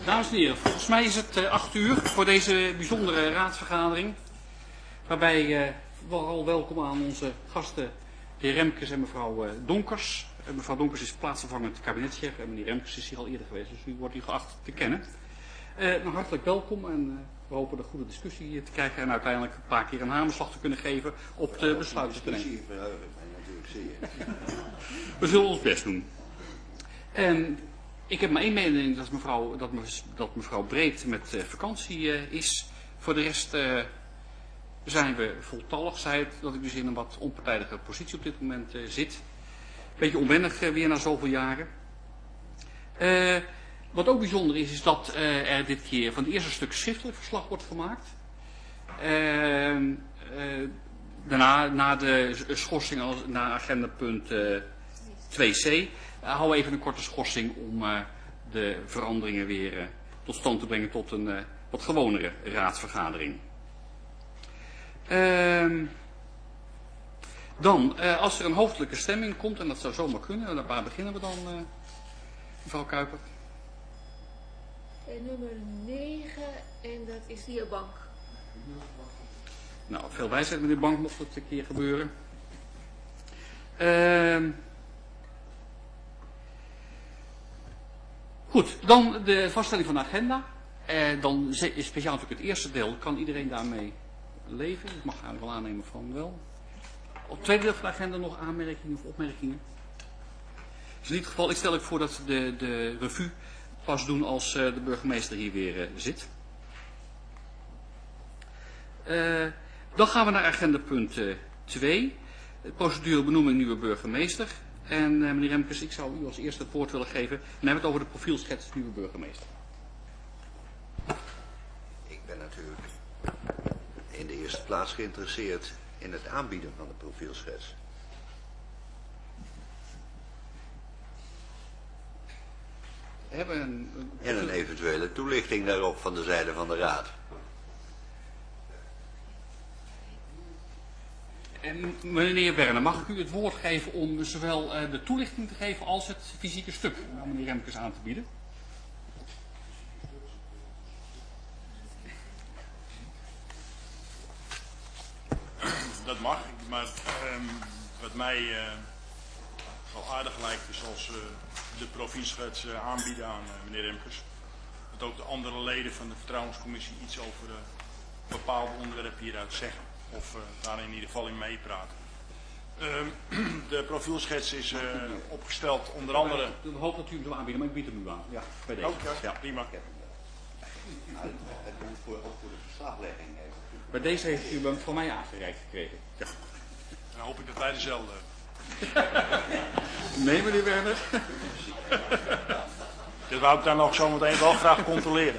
Dames en heren, volgens mij is het 8 uur voor deze bijzondere raadsvergadering. Waarbij vooral welkom aan onze gasten, de heer Remkes en mevrouw Donkers. Mevrouw Donkers is plaatsvervangend kabinetschef en meneer Remkes is hier al eerder geweest, dus u wordt u geacht te kennen. Hartelijk welkom en we hopen een goede discussie te krijgen en uiteindelijk een paar keer een hamerslag te kunnen geven op de besluiten te nemen. We zullen ons best doen. En ik heb maar één mening, dat mevrouw Breed met vakantie is. Voor de rest zijn we voltallig. Zij het dat ik dus in een wat onpartijdige positie op dit moment zit. Beetje onwennig weer na zoveel jaren. Wat ook bijzonder is dat er dit keer van het eerste stuk schriftelijk verslag wordt gemaakt. Daarna, na de schorsing naar agendapunt 2c, houden we even een korte schorsing om de veranderingen weer tot stand te brengen tot een wat gewonere raadsvergadering. Dan, als er een hoofdelijke stemming komt, en dat zou zomaar kunnen, waar beginnen we dan, mevrouw Kuiper? Nummer 9, en dat is de heer Bank. Nou, veel wijsheid meneer Bank mocht het een keer gebeuren. Goed, dan de vaststelling van de agenda. Dan is speciaal natuurlijk het eerste deel. Kan iedereen daarmee leven? Ik mag eigenlijk wel aannemen van wel. Op het tweede deel van de agenda nog aanmerkingen of opmerkingen? Dus in ieder geval, ik stel ik voor dat we de revue pas doen als de burgemeester hier weer zit. Dan gaan we naar agenda punt 2. Procedure benoeming nieuwe burgemeester. En meneer Remkes, ik zou u als eerste het woord willen geven. Dan hebben we het over de profielschets nieuwe burgemeester. Ik ben natuurlijk in de eerste plaats geïnteresseerd in het aanbieden van de profielschets. En een eventuele toelichting daarop van de zijde van de Raad. En meneer Werner, mag ik u het woord geven om zowel de toelichting te geven als het fysieke stuk aan meneer Remkes aan te bieden? Dat mag, maar wat mij wel aardig lijkt is als de profielschets aanbieden aan meneer Remkes. Dat ook de andere leden van de vertrouwenscommissie iets over bepaalde onderwerpen hieruit zeggen. Of daar in ieder geval in meepraten. De profielschets is opgesteld onder andere... Ik hoop dat u hem zou aanbieden, maar ik bied hem u aan. Ja, bij deze. Okay, ja, prima. Het moet ook voor de verslaglegging even. Bij deze heeft u hem van mij aangereikt gekregen. Ja. Dan hoop ik dat wij dezelfde Nee, meneer Werner. Dat wou ik dan nog zometeen wel graag controleren.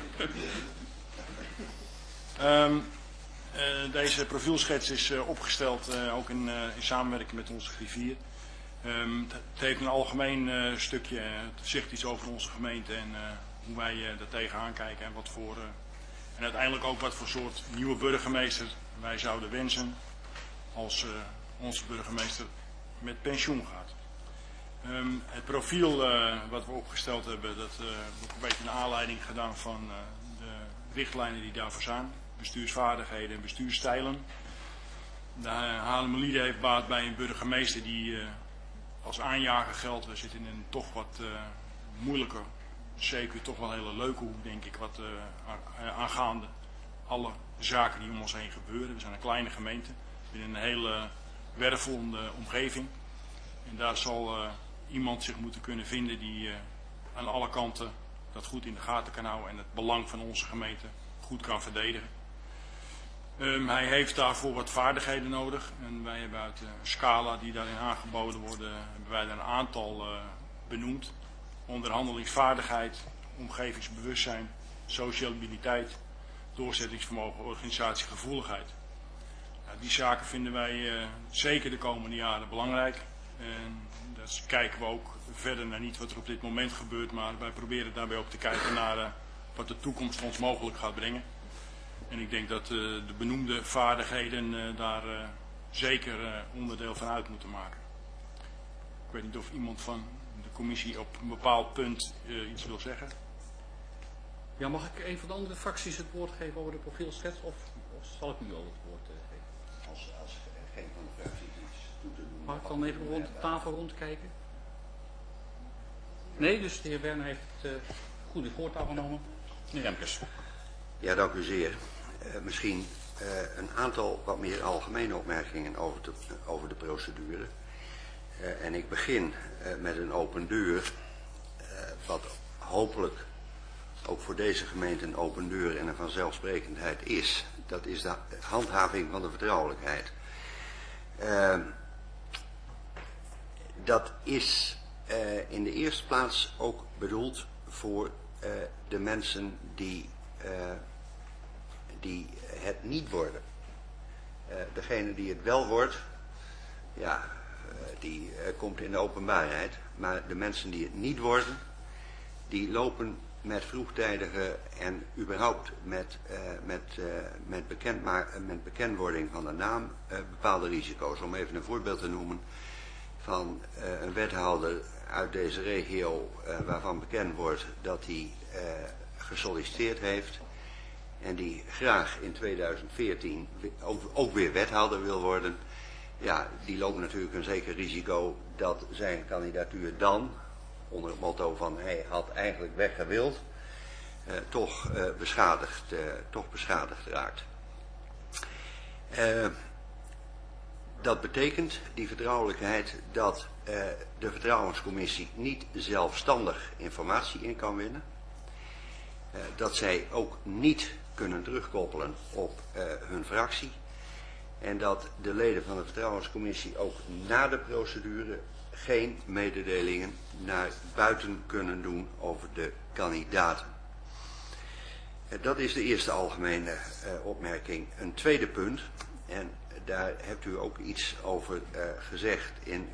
Deze profielschets is opgesteld ook in samenwerking met onze griffier. Het heeft een algemeen stukje, het zegt iets over onze gemeente en hoe wij daar tegenaan kijken en wat voor... en uiteindelijk ook wat voor soort nieuwe burgemeester wij zouden wensen als onze burgemeester met pensioen gaat. Het profiel wat we opgesteld hebben, dat wordt een beetje een aanleiding gedaan van de richtlijnen die daarvoor zijn. Bestuursvaardigheden en bestuursstijlen. De Haarlemmerliede heeft baat bij een burgemeester die als aanjager geldt. We zitten in een toch wat moeilijke, zeker toch wel hele leuke hoek denk ik, wat aangaande alle zaken die om ons heen gebeuren. We zijn een kleine gemeente binnen een hele wervelende omgeving. En daar zal iemand zich moeten kunnen vinden die aan alle kanten dat goed in de gaten kan houden en het belang van onze gemeente goed kan verdedigen. Hij heeft daarvoor wat vaardigheden nodig en wij hebben uit de scala die daarin aangeboden worden, hebben wij daar een aantal benoemd. Onderhandelingsvaardigheid, omgevingsbewustzijn, sociabiliteit, doorzettingsvermogen, organisatiegevoeligheid. Die zaken vinden wij zeker de komende jaren belangrijk. En dus kijken we ook verder naar niet wat er op dit moment gebeurt, maar wij proberen daarbij ook te kijken naar wat de toekomst ons mogelijk gaat brengen. En ik denk dat de benoemde vaardigheden daar zeker onderdeel van uit moeten maken. Ik weet niet of iemand van de commissie op een bepaald punt iets wil zeggen. Ja, mag ik een van de andere fracties het woord geven over de profielschets of zal ik u al het woord geven? Als geen van de fracties iets toe te doen. Mag ik dan even rond de tafel rondkijken? Nee, dus de heer Werner heeft het goed in voortouw genomen. Meneer Remkes. Ja, dank u zeer. Misschien een aantal wat meer algemene opmerkingen over de procedure. En ik begin met een open deur, wat hopelijk ook voor deze gemeente een open deur en een vanzelfsprekendheid is. Dat is de handhaving van de vertrouwelijkheid. Dat is in de eerste plaats ook bedoeld voor de mensen die het niet worden. Degene die het wel wordt, ja, die komt in de openbaarheid. Maar de mensen die het niet worden, die lopen met vroegtijdige en überhaupt met bekendwording van de naam bepaalde risico's. Om even een voorbeeld te noemen van een wethouder uit deze regio waarvan bekend wordt dat hij gesolliciteerd heeft en die graag in 2014 ook weer wethouder wil worden. Ja, die loopt natuurlijk een zeker risico dat zijn kandidatuur dan, onder het motto van hij had eigenlijk weggewild, toch beschadigd raakt. Dat betekent, die vertrouwelijkheid, dat de vertrouwenscommissie niet zelfstandig informatie in kan winnen. Dat zij ook niet kunnen terugkoppelen op hun fractie. En dat de leden van de vertrouwenscommissie ook na de procedure geen mededelingen naar buiten kunnen doen over de kandidaten. Dat is de eerste algemene opmerking. Een tweede punt, en daar hebt u ook iets over gezegd in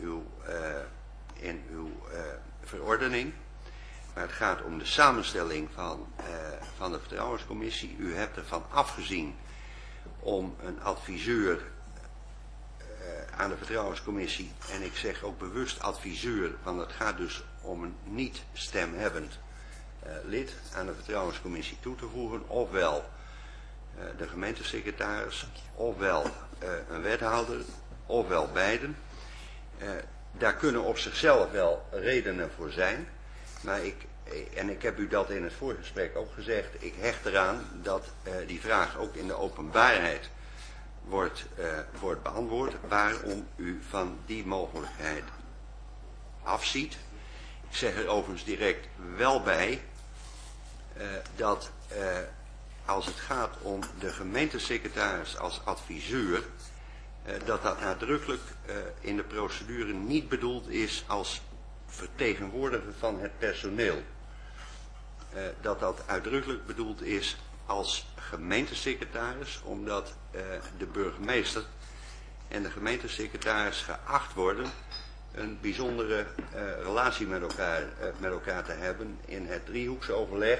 uw verordening. Maar het gaat om de samenstelling van de vertrouwenscommissie. U hebt ervan afgezien om een adviseur aan de vertrouwenscommissie, en ik zeg ook bewust adviseur, want het gaat dus om een niet stemhebbend lid aan de vertrouwenscommissie toe te voegen, ofwel de gemeentesecretaris, ofwel een wethouder, ofwel beiden. Daar kunnen op zichzelf wel redenen voor zijn, maar ik heb u dat in het voorgesprek ook gezegd, ik hecht eraan dat die vraag ook in de openbaarheid wordt beantwoord, waarom u van die mogelijkheid afziet. Ik zeg er overigens direct wel bij dat als het gaat om de gemeentesecretaris als adviseur, dat nadrukkelijk in de procedure niet bedoeld is als vertegenwoordiger van het personeel. Dat uitdrukkelijk bedoeld is als gemeentesecretaris, omdat de burgemeester en de gemeentesecretaris geacht worden een bijzondere relatie met elkaar te hebben in het driehoeksoverleg,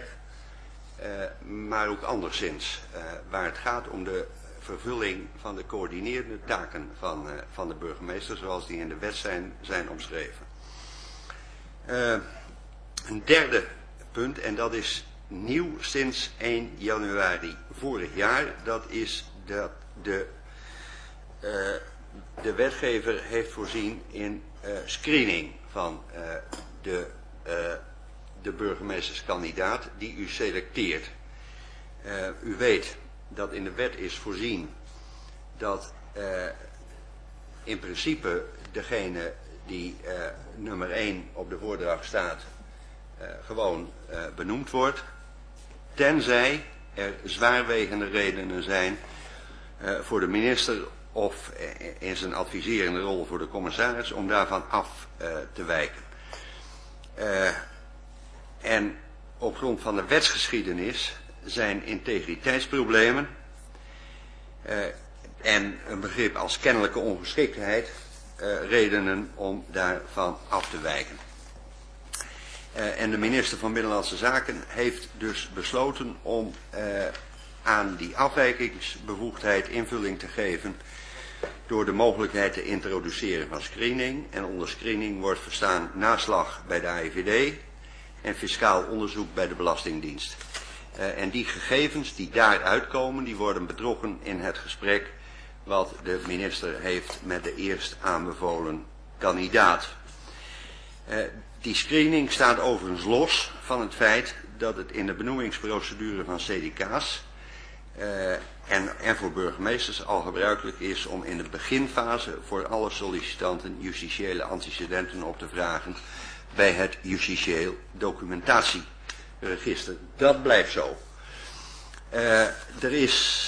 maar ook anderszins, waar het gaat om de vervulling van de coördinerende taken van de burgemeester, zoals die in de wet zijn omschreven. Een derde punt, en dat is nieuw sinds 1 januari vorig jaar, dat is dat de wetgever heeft voorzien in screening van de burgemeesterskandidaat die u selecteert. U weet dat in de wet is voorzien dat in principe degene die nummer 1 op de voordracht staat gewoon benoemd wordt, tenzij er zwaarwegende redenen zijn voor de minister of in zijn adviserende rol voor de commissaris om daarvan af te wijken. En op grond van de wetsgeschiedenis zijn integriteitsproblemen en een begrip als kennelijke ongeschiktheid redenen om daarvan af te wijken. En de minister van Binnenlandse Zaken heeft dus besloten om aan die afwijkingsbevoegdheid invulling te geven door de mogelijkheid te introduceren van screening. En onder screening wordt verstaan naslag bij de AIVD en fiscaal onderzoek bij de Belastingdienst. En die gegevens die daaruit komen, die worden betrokken in het gesprek wat de minister heeft met de eerst aanbevolen kandidaat. Die screening staat overigens los van het feit dat het in de benoemingsprocedure van CDK's en voor burgemeesters al gebruikelijk is om in de beginfase voor alle sollicitanten justitiële antecedenten op te vragen bij het justitieel documentatieregister. Dat blijft zo. Er is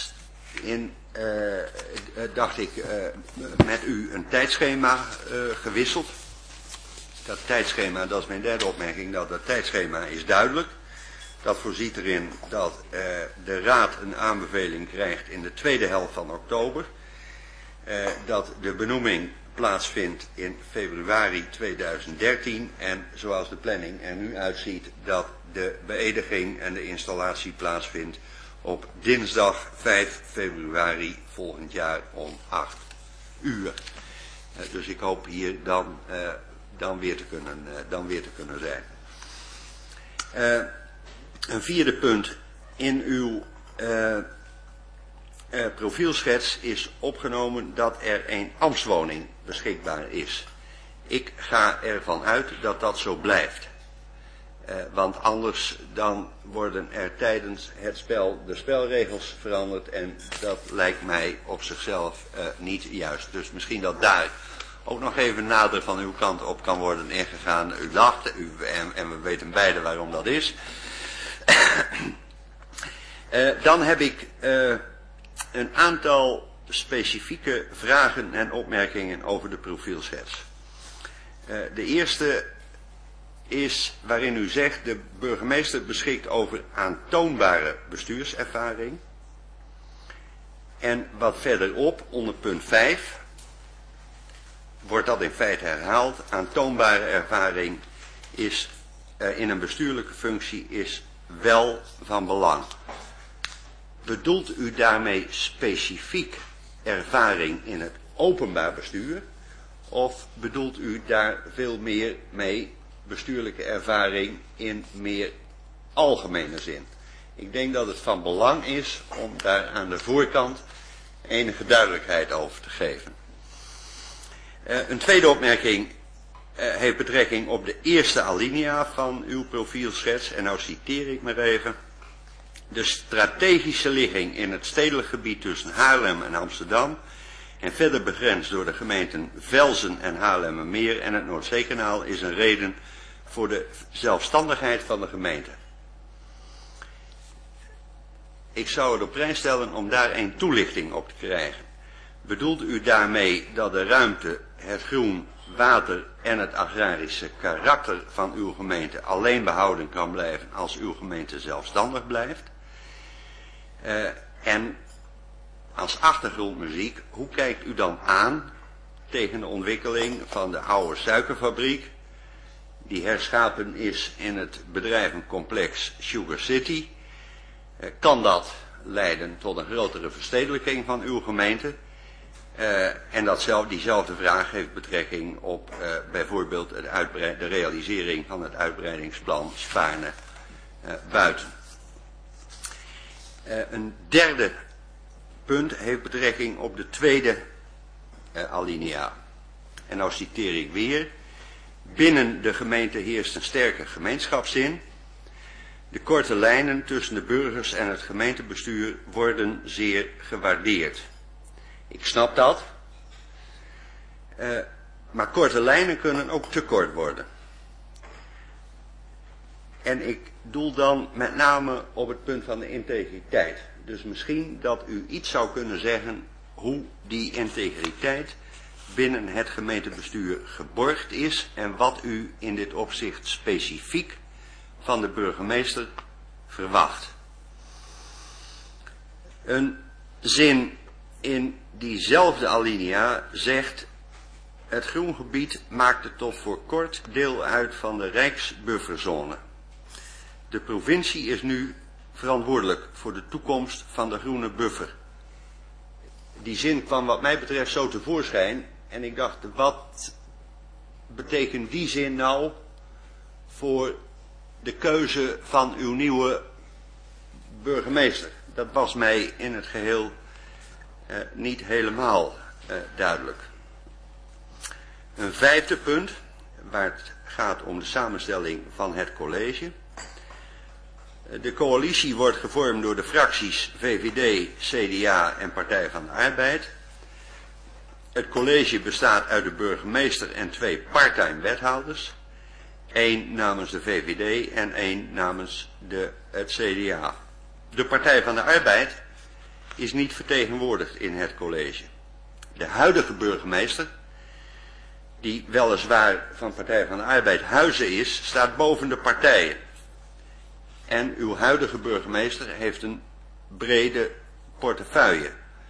dacht ik, met u een tijdschema gewisseld. Dat tijdschema, dat is mijn derde opmerking, dat tijdschema is duidelijk. Dat voorziet erin dat de Raad een aanbeveling krijgt in de tweede helft van oktober. Dat de benoeming plaatsvindt in februari 2013 en zoals de planning er nu uitziet dat de beëdiging en de installatie plaatsvindt op dinsdag 5 februari volgend jaar om 8 uur. Dus ik hoop hier dan weer te kunnen zijn. Een vierde punt in uw profielschets is opgenomen dat er een ambtswoning beschikbaar is. Ik ga ervan uit dat dat zo blijft. Want anders dan worden er tijdens het spel de spelregels veranderd en dat lijkt mij op zichzelf niet juist. Dus misschien dat daar ook nog even nader van uw kant op kan worden ingegaan. U lacht en we weten beide waarom dat is. Dan heb ik een aantal specifieke vragen en opmerkingen over de profielschets. De eerste is waarin u zegt de burgemeester beschikt over aantoonbare bestuurservaring. En wat verderop, onder punt 5, wordt dat in feite herhaald. Aantoonbare ervaring is in een bestuurlijke functie is wel van belang. Bedoelt u daarmee specifiek ervaring in het openbaar bestuur? Of bedoelt u daar veel meer mee bestuurlijke ervaring in meer algemene zin? Ik denk dat het van belang is om daar aan de voorkant enige duidelijkheid over te geven. Een tweede opmerking heeft betrekking op de eerste alinea van uw profielschets. En nou citeer ik maar even. De strategische ligging in het stedelijk gebied tussen Haarlem en Amsterdam en verder begrensd door de gemeenten Velzen en Haarlemmermeer en het Noordzeekanaal is een reden voor de zelfstandigheid van de gemeente. Ik zou het op prijs stellen om daar een toelichting op te krijgen. Bedoelt u daarmee dat de ruimte, het groen, water en het agrarische karakter van uw gemeente alleen behouden kan blijven als uw gemeente zelfstandig blijft? En als achtergrondmuziek, hoe kijkt u dan aan tegen de ontwikkeling van de oude suikerfabriek, die herschapen is in het bedrijvencomplex Sugar City? Kan dat leiden tot een grotere verstedelijking van uw gemeente? En diezelfde vraag heeft betrekking op bijvoorbeeld de realisering van het uitbreidingsplan Spaarne-Buiten. Een derde punt heeft betrekking op de tweede alinea. En nou citeer ik weer. Binnen de gemeente heerst een sterke gemeenschapszin. De korte lijnen tussen de burgers en het gemeentebestuur worden zeer gewaardeerd. Ik snap dat. Maar korte lijnen kunnen ook te kort worden. En ik doel dan met name op het punt van de integriteit. Dus misschien dat u iets zou kunnen zeggen hoe die integriteit binnen het gemeentebestuur geborgd is en wat u in dit opzicht specifiek van de burgemeester verwacht. Een zin in diezelfde alinea zegt: het groengebied maakte tot voor kort deel uit van de Rijksbufferzone. De provincie is nu verantwoordelijk voor de toekomst van de groene buffer. Die zin kwam wat mij betreft zo tevoorschijn en ik dacht, wat betekent die zin nou voor de keuze van uw nieuwe burgemeester. Dat was mij in het geheel niet helemaal duidelijk. Een vijfde punt, waar het gaat om de samenstelling van het college. De coalitie wordt gevormd door de fracties VVD, CDA en Partij van de Arbeid. Het college bestaat uit de burgemeester en 2 parttime wethouders. 1 namens de VVD en 1 namens het CDA. De Partij van de Arbeid is niet vertegenwoordigd in het college. De huidige burgemeester, die weliswaar van Partij van de Arbeid Huizen is, staat boven de partijen. En uw huidige burgemeester heeft een brede portefeuille.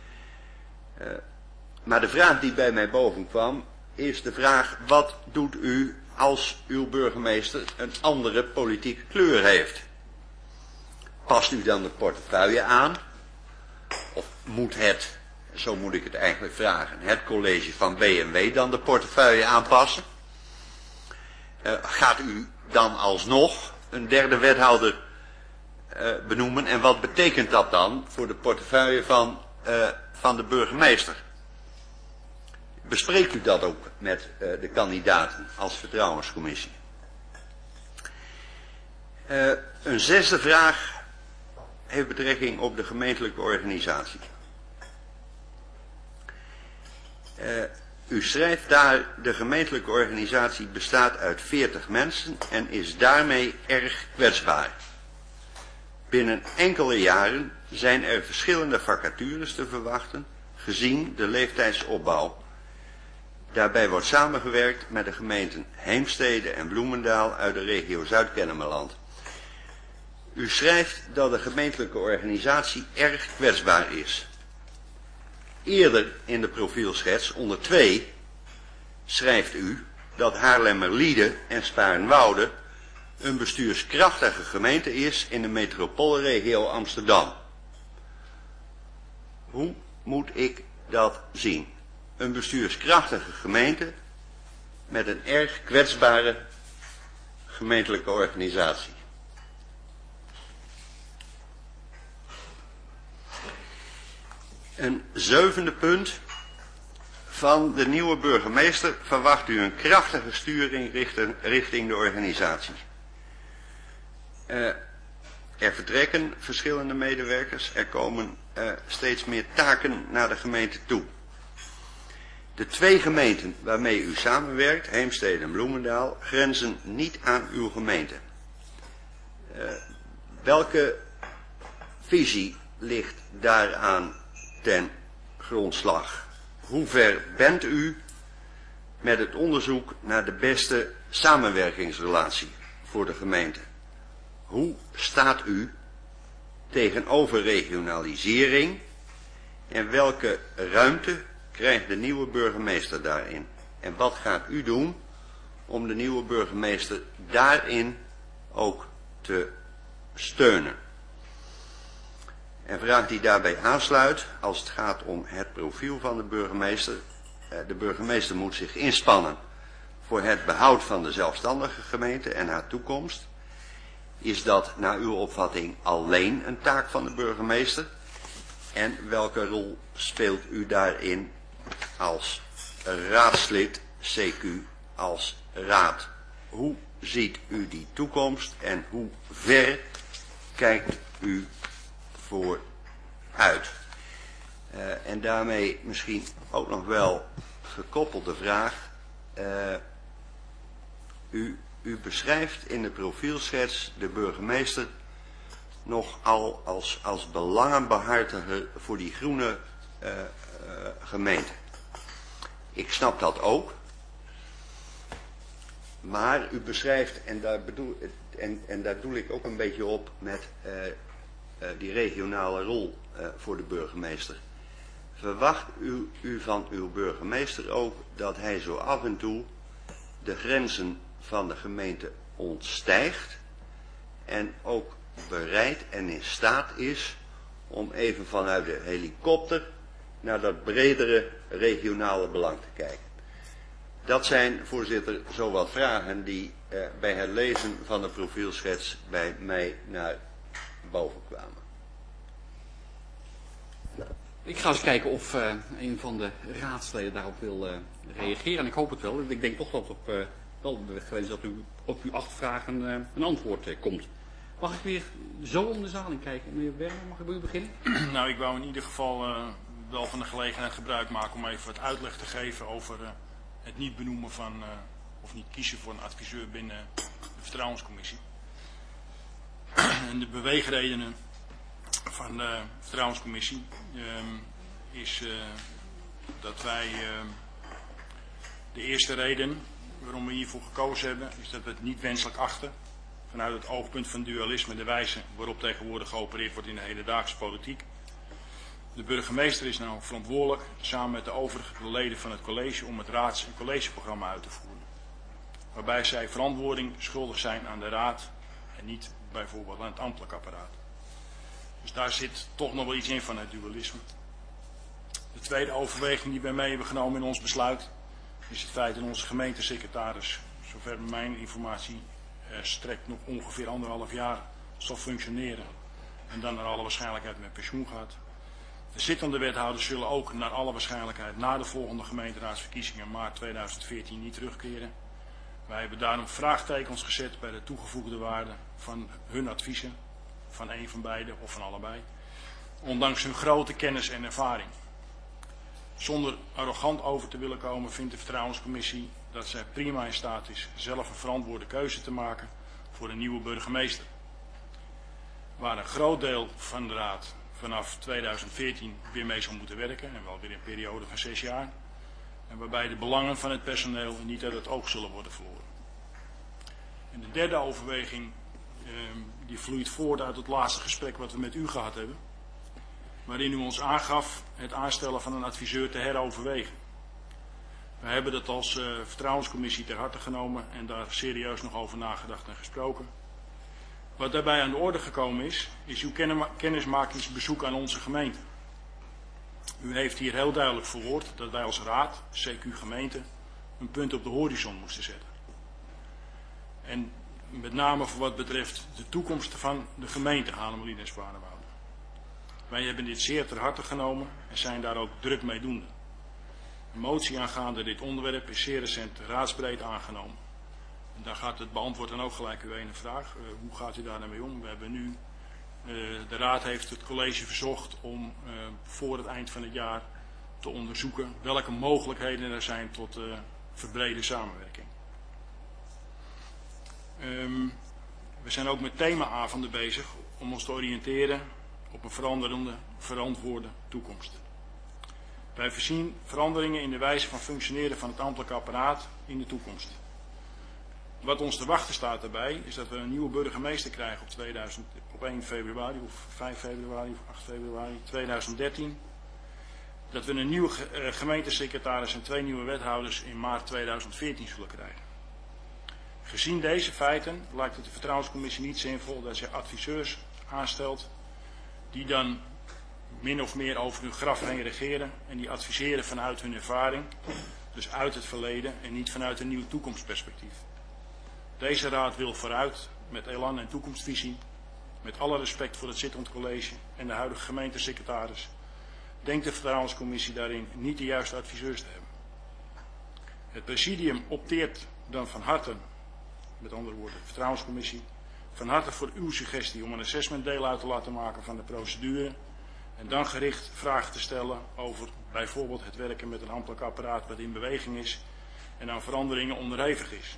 Maar de vraag die bij mij boven kwam, is de vraag: wat doet u als uw burgemeester een andere politieke kleur heeft? Past u dan de portefeuille aan? Of moet het, zo moet ik het eigenlijk vragen, het college van B&W dan de portefeuille aanpassen? Gaat u dan alsnog een derde wethouder benoemen? En wat betekent dat dan voor de portefeuille van de burgemeester? Bespreekt u dat ook met de kandidaten als vertrouwenscommissie? Een zesde vraag heeft betrekking op de gemeentelijke organisatie. U schrijft daar: de gemeentelijke organisatie bestaat uit 40 mensen en is daarmee erg kwetsbaar. Binnen enkele jaren zijn er verschillende vacatures te verwachten, gezien de leeftijdsopbouw. Daarbij wordt samengewerkt met de gemeenten Heemstede en Bloemendaal uit de regio Zuid-Kennemerland. U schrijft dat de gemeentelijke organisatie erg kwetsbaar is. Eerder in de profielschets onder 2 schrijft u dat Haarlemmerliede en Sparenwoude een bestuurskrachtige gemeente is in de metropoolregio Amsterdam. Hoe moet ik dat zien? Een bestuurskrachtige gemeente met een erg kwetsbare gemeentelijke organisatie. Een zevende punt. Van de nieuwe burgemeester verwacht u een krachtige sturing richting de organisatie. Er vertrekken verschillende medewerkers. Er komen steeds meer taken naar de gemeente toe. De 2 gemeenten waarmee u samenwerkt, Heemstede en Bloemendaal, grenzen niet aan uw gemeente. Welke visie ligt daaraan ten grondslag? Hoe ver bent u met het onderzoek naar de beste samenwerkingsrelatie voor de gemeente? Hoe staat u tegenover regionalisering en welke ruimte krijgt de nieuwe burgemeester daarin? En wat gaat u doen om de nieuwe burgemeester daarin ook te steunen? En vraag die daarbij aansluit als het gaat om het profiel van de burgemeester. De burgemeester moet zich inspannen voor het behoud van de zelfstandige gemeente en haar toekomst. Is dat naar uw opvatting alleen een taak van de burgemeester? En welke rol speelt u daarin als raadslid, CQ als raad? Hoe ziet u die toekomst en hoe ver kijkt u vooruit? En daarmee misschien ook nog wel gekoppelde vraag. U beschrijft in de profielschets de burgemeester nogal als belangenbehartiger voor die groene gemeente. Ik snap dat ook. Maar u beschrijft, en daar doel ik ook een beetje op met die regionale rol voor de burgemeester. Verwacht u van uw burgemeester ook dat hij zo af en toe de grenzen van de gemeente ontstijgt en ook bereid en in staat is om even vanuit de helikopter naar dat bredere regionale belang te kijken? Dat zijn, voorzitter, zo wat vragen die bij het lezen van de profielschets bij mij naar boven kwamen. Ik ga eens kijken of een van de raadsleden daarop wil reageren. En ik hoop het wel. Ik denk toch dat op wel gewenst dat u op uw 8 vragen een antwoord komt. Mag ik weer zo om de zaal in kijken? Meneer Werner, mag ik bij u beginnen? Nou, ik wou in ieder geval wel van de gelegenheid gebruik maken om even wat uitleg te geven over het niet benoemen van, of niet kiezen voor een adviseur binnen de Vertrouwenscommissie. En de beweegredenen van de Vertrouwenscommissie is dat wij de eerste reden waarom we hiervoor gekozen hebben, is dat we het niet wenselijk achten vanuit het oogpunt van dualisme de wijze waarop tegenwoordig geopereerd wordt in de hedendaagse politiek. De burgemeester is nou verantwoordelijk, samen met de overige leden van het college, om het raads- en collegeprogramma uit te voeren. Waarbij zij verantwoording schuldig zijn aan de raad en niet bijvoorbeeld aan het ambtelijk apparaat. Dus daar zit toch nog wel iets in van het dualisme. De tweede overweging die wij mee hebben genomen in ons besluit is het feit dat onze gemeentesecretaris, zover mijn informatie strekt, nog ongeveer 1,5 jaar zal functioneren en dan naar alle waarschijnlijkheid met pensioen gaat. De zittende wethouders zullen ook naar alle waarschijnlijkheid na de volgende gemeenteraadsverkiezingen maart 2014 niet terugkeren. Wij hebben daarom vraagtekens gezet bij de toegevoegde waarde van hun adviezen, van een van beide of van allebei, ondanks hun grote kennis en ervaring. Zonder arrogant over te willen komen vindt de Vertrouwenscommissie dat zij prima in staat is zelf een verantwoorde keuze te maken voor een nieuwe burgemeester. Waar een groot deel van de raad vanaf 2014 weer mee zal moeten werken en wel weer in een periode van 6 jaar. En waarbij de belangen van het personeel niet uit het oog zullen worden verloren. En de derde overweging die vloeit voort uit het laatste gesprek wat we met u gehad hebben. Waarin u ons aangaf het aanstellen van een adviseur te heroverwegen. We hebben dat als Vertrouwenscommissie ter harte genomen en daar serieus nog over nagedacht en gesproken. Wat daarbij aan de orde gekomen is uw kennismakingsbezoek aan onze gemeente. U heeft hier heel duidelijk verwoord dat wij als raad, CQ gemeente, een punt op de horizon moesten zetten. En met name voor wat betreft de toekomst van de gemeente Haarlemmerlied en Zwaardenwoude. Wij hebben dit zeer ter harte genomen en zijn daar ook druk mee doende. Een motie aangaande dit onderwerp is zeer recent raadsbreed aangenomen. En daar gaat het beantwoord dan ook gelijk uw ene vraag. Hoe gaat u daar nou mee om? We hebben nu, de raad heeft het college verzocht om voor het eind van het jaar te onderzoeken welke mogelijkheden er zijn tot verbrede samenwerking. We zijn ook met themaavonden bezig om ons te oriënteren op een veranderende, verantwoorde toekomst. Wij voorzien veranderingen in de wijze van functioneren van het ambtelijk apparaat in de toekomst. Wat ons te wachten staat daarbij is dat we een nieuwe burgemeester krijgen op 1 februari of 5 februari of 8 februari 2013. Dat we een nieuwe gemeentesecretaris en 2 nieuwe wethouders in maart 2014 zullen krijgen. Gezien deze feiten lijkt het de Vertrouwenscommissie niet zinvol dat zij adviseurs aanstelt die dan min of meer over hun graf heen regeren en die adviseren vanuit hun ervaring, dus uit het verleden en niet vanuit een nieuw toekomstperspectief. Deze raad wil vooruit met elan en toekomstvisie, met alle respect voor het zittend college en de huidige gemeentesecretaris, denkt de Vertrouwenscommissie daarin niet de juiste adviseurs te hebben. Het presidium opteert dan van harte, met andere woorden de Vertrouwenscommissie, van harte voor uw suggestie om een assessment deel uit te laten maken van de procedure en dan gericht vragen te stellen over bijvoorbeeld het werken met een ambtelijk apparaat wat in beweging is en aan veranderingen onderhevig is.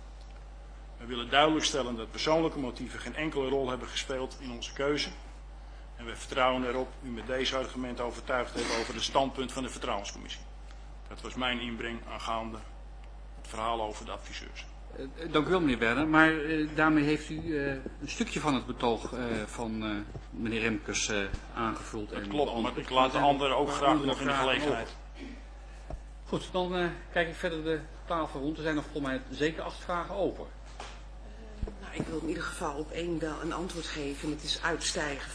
We willen duidelijk stellen dat persoonlijke motieven geen enkele rol hebben gespeeld in onze keuze en we vertrouwen erop u met deze argumenten overtuigd hebben over het standpunt van de Vertrouwenscommissie. Dat was mijn inbreng aangaande het verhaal over de adviseurs. Dank u wel, meneer Werner. Maar daarmee heeft u een stukje van het betoog van meneer Remkes aangevuld. Dat klopt, maar ik laat de anderen ook graag nog in de gelegenheid. Goed, dan kijk ik verder de tafel rond. Er zijn nog volgens mij zeker 8 vragen open. Nou, ik wil in ieder geval op één wel een antwoord geven. Het is uitstijgen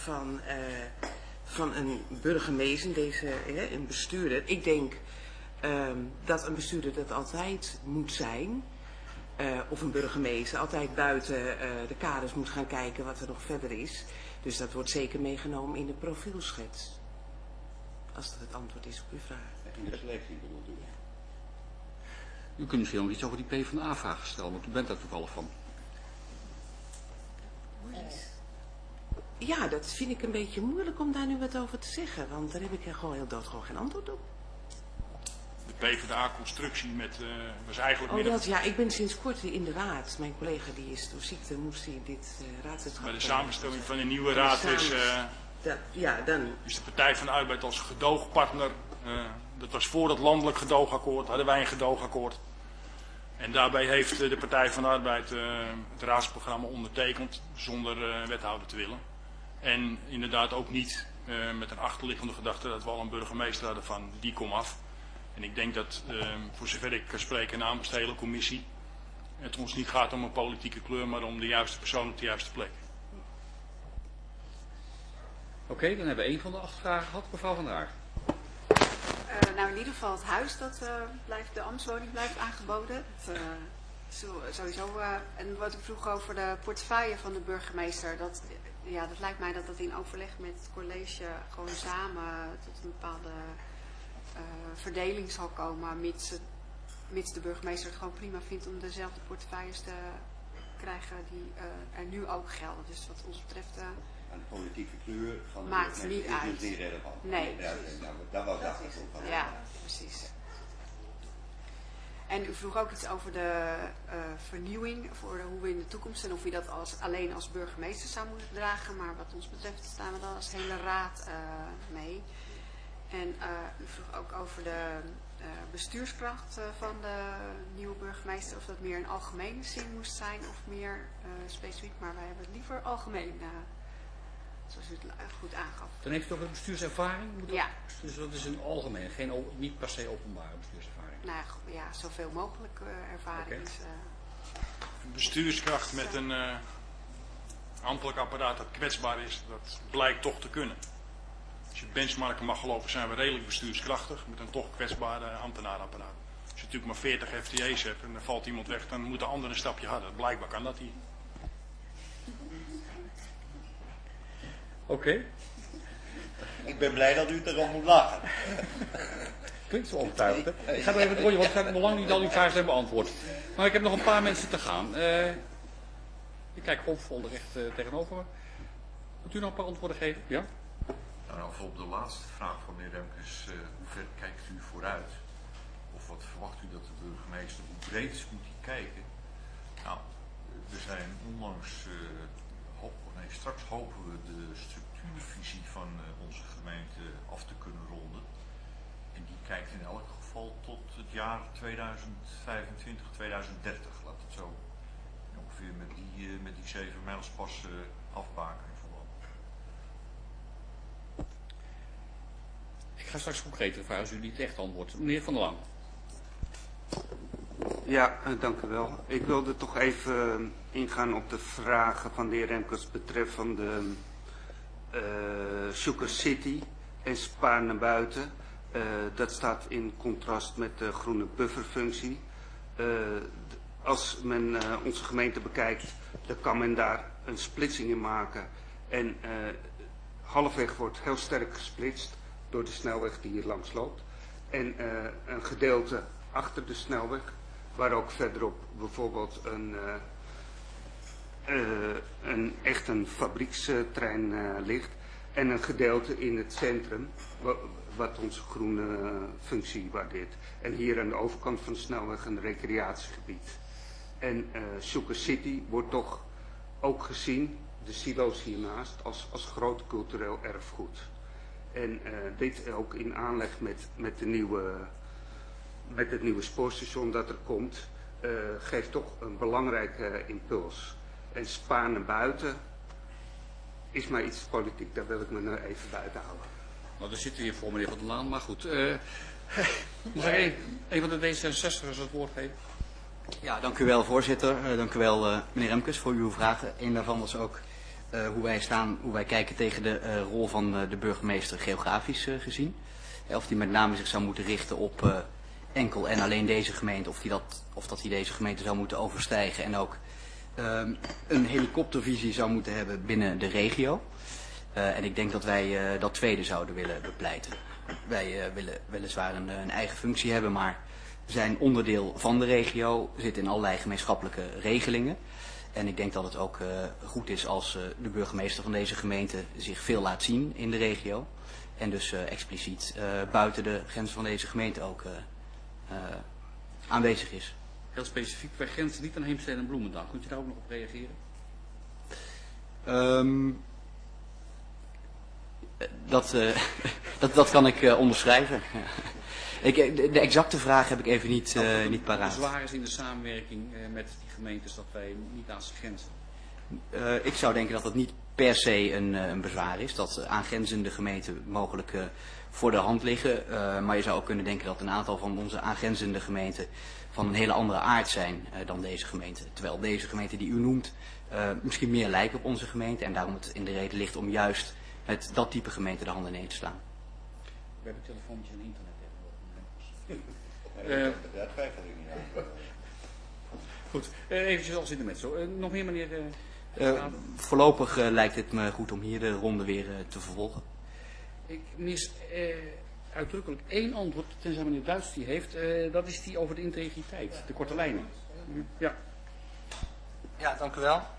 van een burgemeester, een bestuurder. Ik denk dat een bestuurder dat altijd moet zijn. Of een burgemeester altijd buiten de kaders moet gaan kijken wat er nog verder is. Dus dat wordt zeker meegenomen in de profielschets. Als dat het antwoord is op uw vraag. In de selectie bedoelt u? U kunt misschien nog iets over die PvdA-vraag stellen, want u bent daar toevallig van. Ja, dat vind ik een beetje moeilijk om daar nu wat over te zeggen. Want daar heb ik gewoon heel doodgewoon geen antwoord op. De PvdA-constructie was eigenlijk Oh, dat, ja, ik ben sinds kort in de raad. Mijn collega die is door ziekte, moest hij dit raadslidschap... Bij de samenstelling van de nieuwe raad is de Partij van de Arbeid als gedoogpartner. Dat was voor het landelijk gedoogakkoord, hadden wij een gedoogakkoord. En daarbij heeft de Partij van de Arbeid het raadsprogramma ondertekend zonder wethouder te willen. En inderdaad ook niet met een achterliggende gedachte dat we al een burgemeester hadden van die kom af. En ik denk dat, voor zover ik kan spreken namens de hele commissie, het ons niet gaat om een politieke kleur, maar om de juiste persoon op de juiste plek. Oké, dan hebben we 1 van de 8 vragen gehad. Mevrouw Van der Haar. Nou, in ieder geval het huis, de ambtswoning blijft aangeboden. Sowieso. En wat ik vroeg over de portefeuille van de burgemeester, dat lijkt mij dat in overleg met het college gewoon samen tot een bepaalde verdeling zal komen, mits de burgemeester het gewoon prima vindt om dezelfde portefeuilles te krijgen die er nu ook gelden. Dus wat ons betreft... Aan de politieke kleur van de maakt niet is uit. dus niet relevant. Nee. Dat was dat van. Ja, precies. En u vroeg ook iets over de vernieuwing, voor hoe we in de toekomst en of u dat alleen als burgemeester zou moeten dragen. Maar wat ons betreft staan we dan als hele raad mee. En u vroeg ook over de bestuurskracht van de nieuwe burgemeester, of dat meer in algemene zin moest zijn of meer specifiek. Maar wij hebben het liever algemeen, zoals u het goed aangaf. Dan heeft u ook een bestuurservaring? Ja. Dus dat is een algemeen, niet per se openbare bestuurservaring. Nou ja, zoveel mogelijk ervaring is... Een bestuurskracht met een ambtelijk apparaat dat kwetsbaar is, dat blijkt toch te kunnen. Als je benchmarken mag geloven, zijn we redelijk bestuurskrachtig met een toch kwetsbare ambtenaarapparaat. Als je natuurlijk maar 40 FTE's hebt en er valt iemand weg, dan moet de ander een stapje harder. Blijkbaar kan dat hier. Oké. Ik ben blij dat u erom moet lachen. Klinkt zo overtuigend, hè? Ik ga nog even het rondje, want ik ga nog lang niet al die vragen zijn beantwoord. Maar ik heb nog een paar mensen te gaan. Ik kijk hoopvol recht tegenover me. Wilt u nog een paar antwoorden geven? Ja? Nou, voor op de laatste vraag van meneer Remkes, hoe ver kijkt u vooruit? Of wat verwacht u dat de burgemeester, hoe breed moet hij kijken? Nou, we zijn onlangs, straks hopen we de structuurvisie van onze gemeente af te kunnen ronden. En die kijkt in elk geval tot het jaar 2025, 2030, laat het zo ongeveer met die 7 mijlspassen afbaken. Ik ga straks concreter vragen als u niet echt antwoordt. Meneer Van der Lang. Ja, dank u wel. Ik wilde toch even ingaan op de vragen van de heer Remkes betreffende Sugar City en Spaar naar buiten. Dat staat in contrast met de groene bufferfunctie. Als men onze gemeente bekijkt, dan kan men daar een splitsing in maken. En halfweg wordt heel sterk gesplitst door de snelweg die hier langs loopt. En een gedeelte achter de snelweg, waar ook verderop bijvoorbeeld een fabrieksterrein ligt. En een gedeelte in het centrum, wat onze groene functie waardeert. En hier aan de overkant van de snelweg een recreatiegebied. En Sugar City wordt toch ook gezien, de silo's hiernaast, als groot cultureel erfgoed. En dit ook in aanleg met het nieuwe spoorstation dat er komt, geeft toch een belangrijke impuls. En Spaar naar buiten is maar iets politiek, daar wil ik me nu even buiten houden. Nou, daar zitten hier voor meneer Van der Laan, maar goed. Mag ik een van de D66'ers het woord geven? Ja, dank u wel voorzitter. Dank u wel meneer Remkes voor uw vragen. Eén daarvan was ook hoe wij kijken tegen de rol van de burgemeester geografisch gezien. Of die met name zich zou moeten richten op enkel en alleen deze gemeente, of dat hij deze gemeente zou moeten overstijgen en ook een helikoptervisie zou moeten hebben binnen de regio. En ik denk dat wij dat tweede zouden willen bepleiten. Wij willen weliswaar een eigen functie hebben, maar we zijn onderdeel van de regio, zitten in allerlei gemeenschappelijke regelingen. En ik denk dat het ook goed is als de burgemeester van deze gemeente zich veel laat zien in de regio. En dus expliciet buiten de grenzen van deze gemeente ook aanwezig is. Heel specifiek, wij grenzen niet aan Heemstede en Bloemendaal. Kunt u daar ook nog op reageren? Dat kan ik onderschrijven. De exacte vraag heb ik even niet paraat. Zwaar is in de samenwerking met die gemeentes dat wij niet aan ze grenzen? Ik zou denken dat het niet per se een bezwaar is. Dat aangrenzende gemeenten mogelijk voor de hand liggen. Maar je zou ook kunnen denken dat een aantal van onze aangrenzende gemeenten van een hele andere aard zijn dan deze gemeente. Terwijl deze gemeenten die u noemt misschien meer lijken op onze gemeente. En daarom het in de reden ligt om juist met dat type gemeente de handen ineen te slaan. We hebben telefoontjes en internet. Dat twijfel ik niet aan. Goed, eventjes als intermezzo. Nog meer, meneer? Voorlopig lijkt het me goed om hier de ronde weer te vervolgen. Ik mis uitdrukkelijk één antwoord, tenzij meneer Duits die heeft. Dat is die over de integriteit, de korte lijnen. Ja. Ja, dank u wel.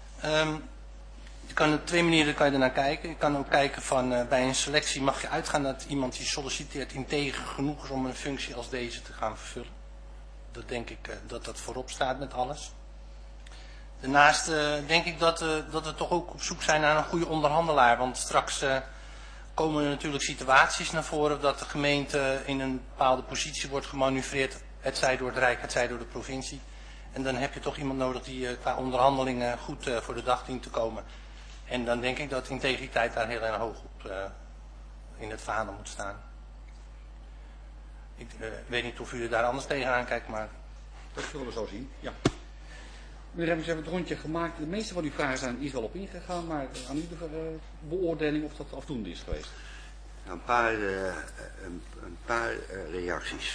Je kan op twee manieren kan je ernaar kijken. Je kan ook kijken van bij een selectie mag je uitgaan dat iemand die solliciteert integer genoeg is om een functie als deze te gaan vervullen. Dat denk ik dat dat voorop staat met alles. Daarnaast denk ik dat we toch ook op zoek zijn naar een goede onderhandelaar. Want straks komen er natuurlijk situaties naar voren dat de gemeente in een bepaalde positie wordt gemanoeuvreerd. Hetzij door het Rijk, hetzij door de provincie. En dan heb je toch iemand nodig die qua onderhandelingen goed voor de dag dient te komen. En dan denk ik dat integriteit daar heel erg hoog op in het vaandel moet staan. Ik weet niet of jullie daar anders tegenaan kijken, maar... Dat zullen we zo zien, ja. Meneer Remmers, we hebben het rondje gemaakt. De meeste van uw vragen zijn hier wel op ingegaan, maar aan u de beoordeling of dat afdoende is geweest. Een paar reacties.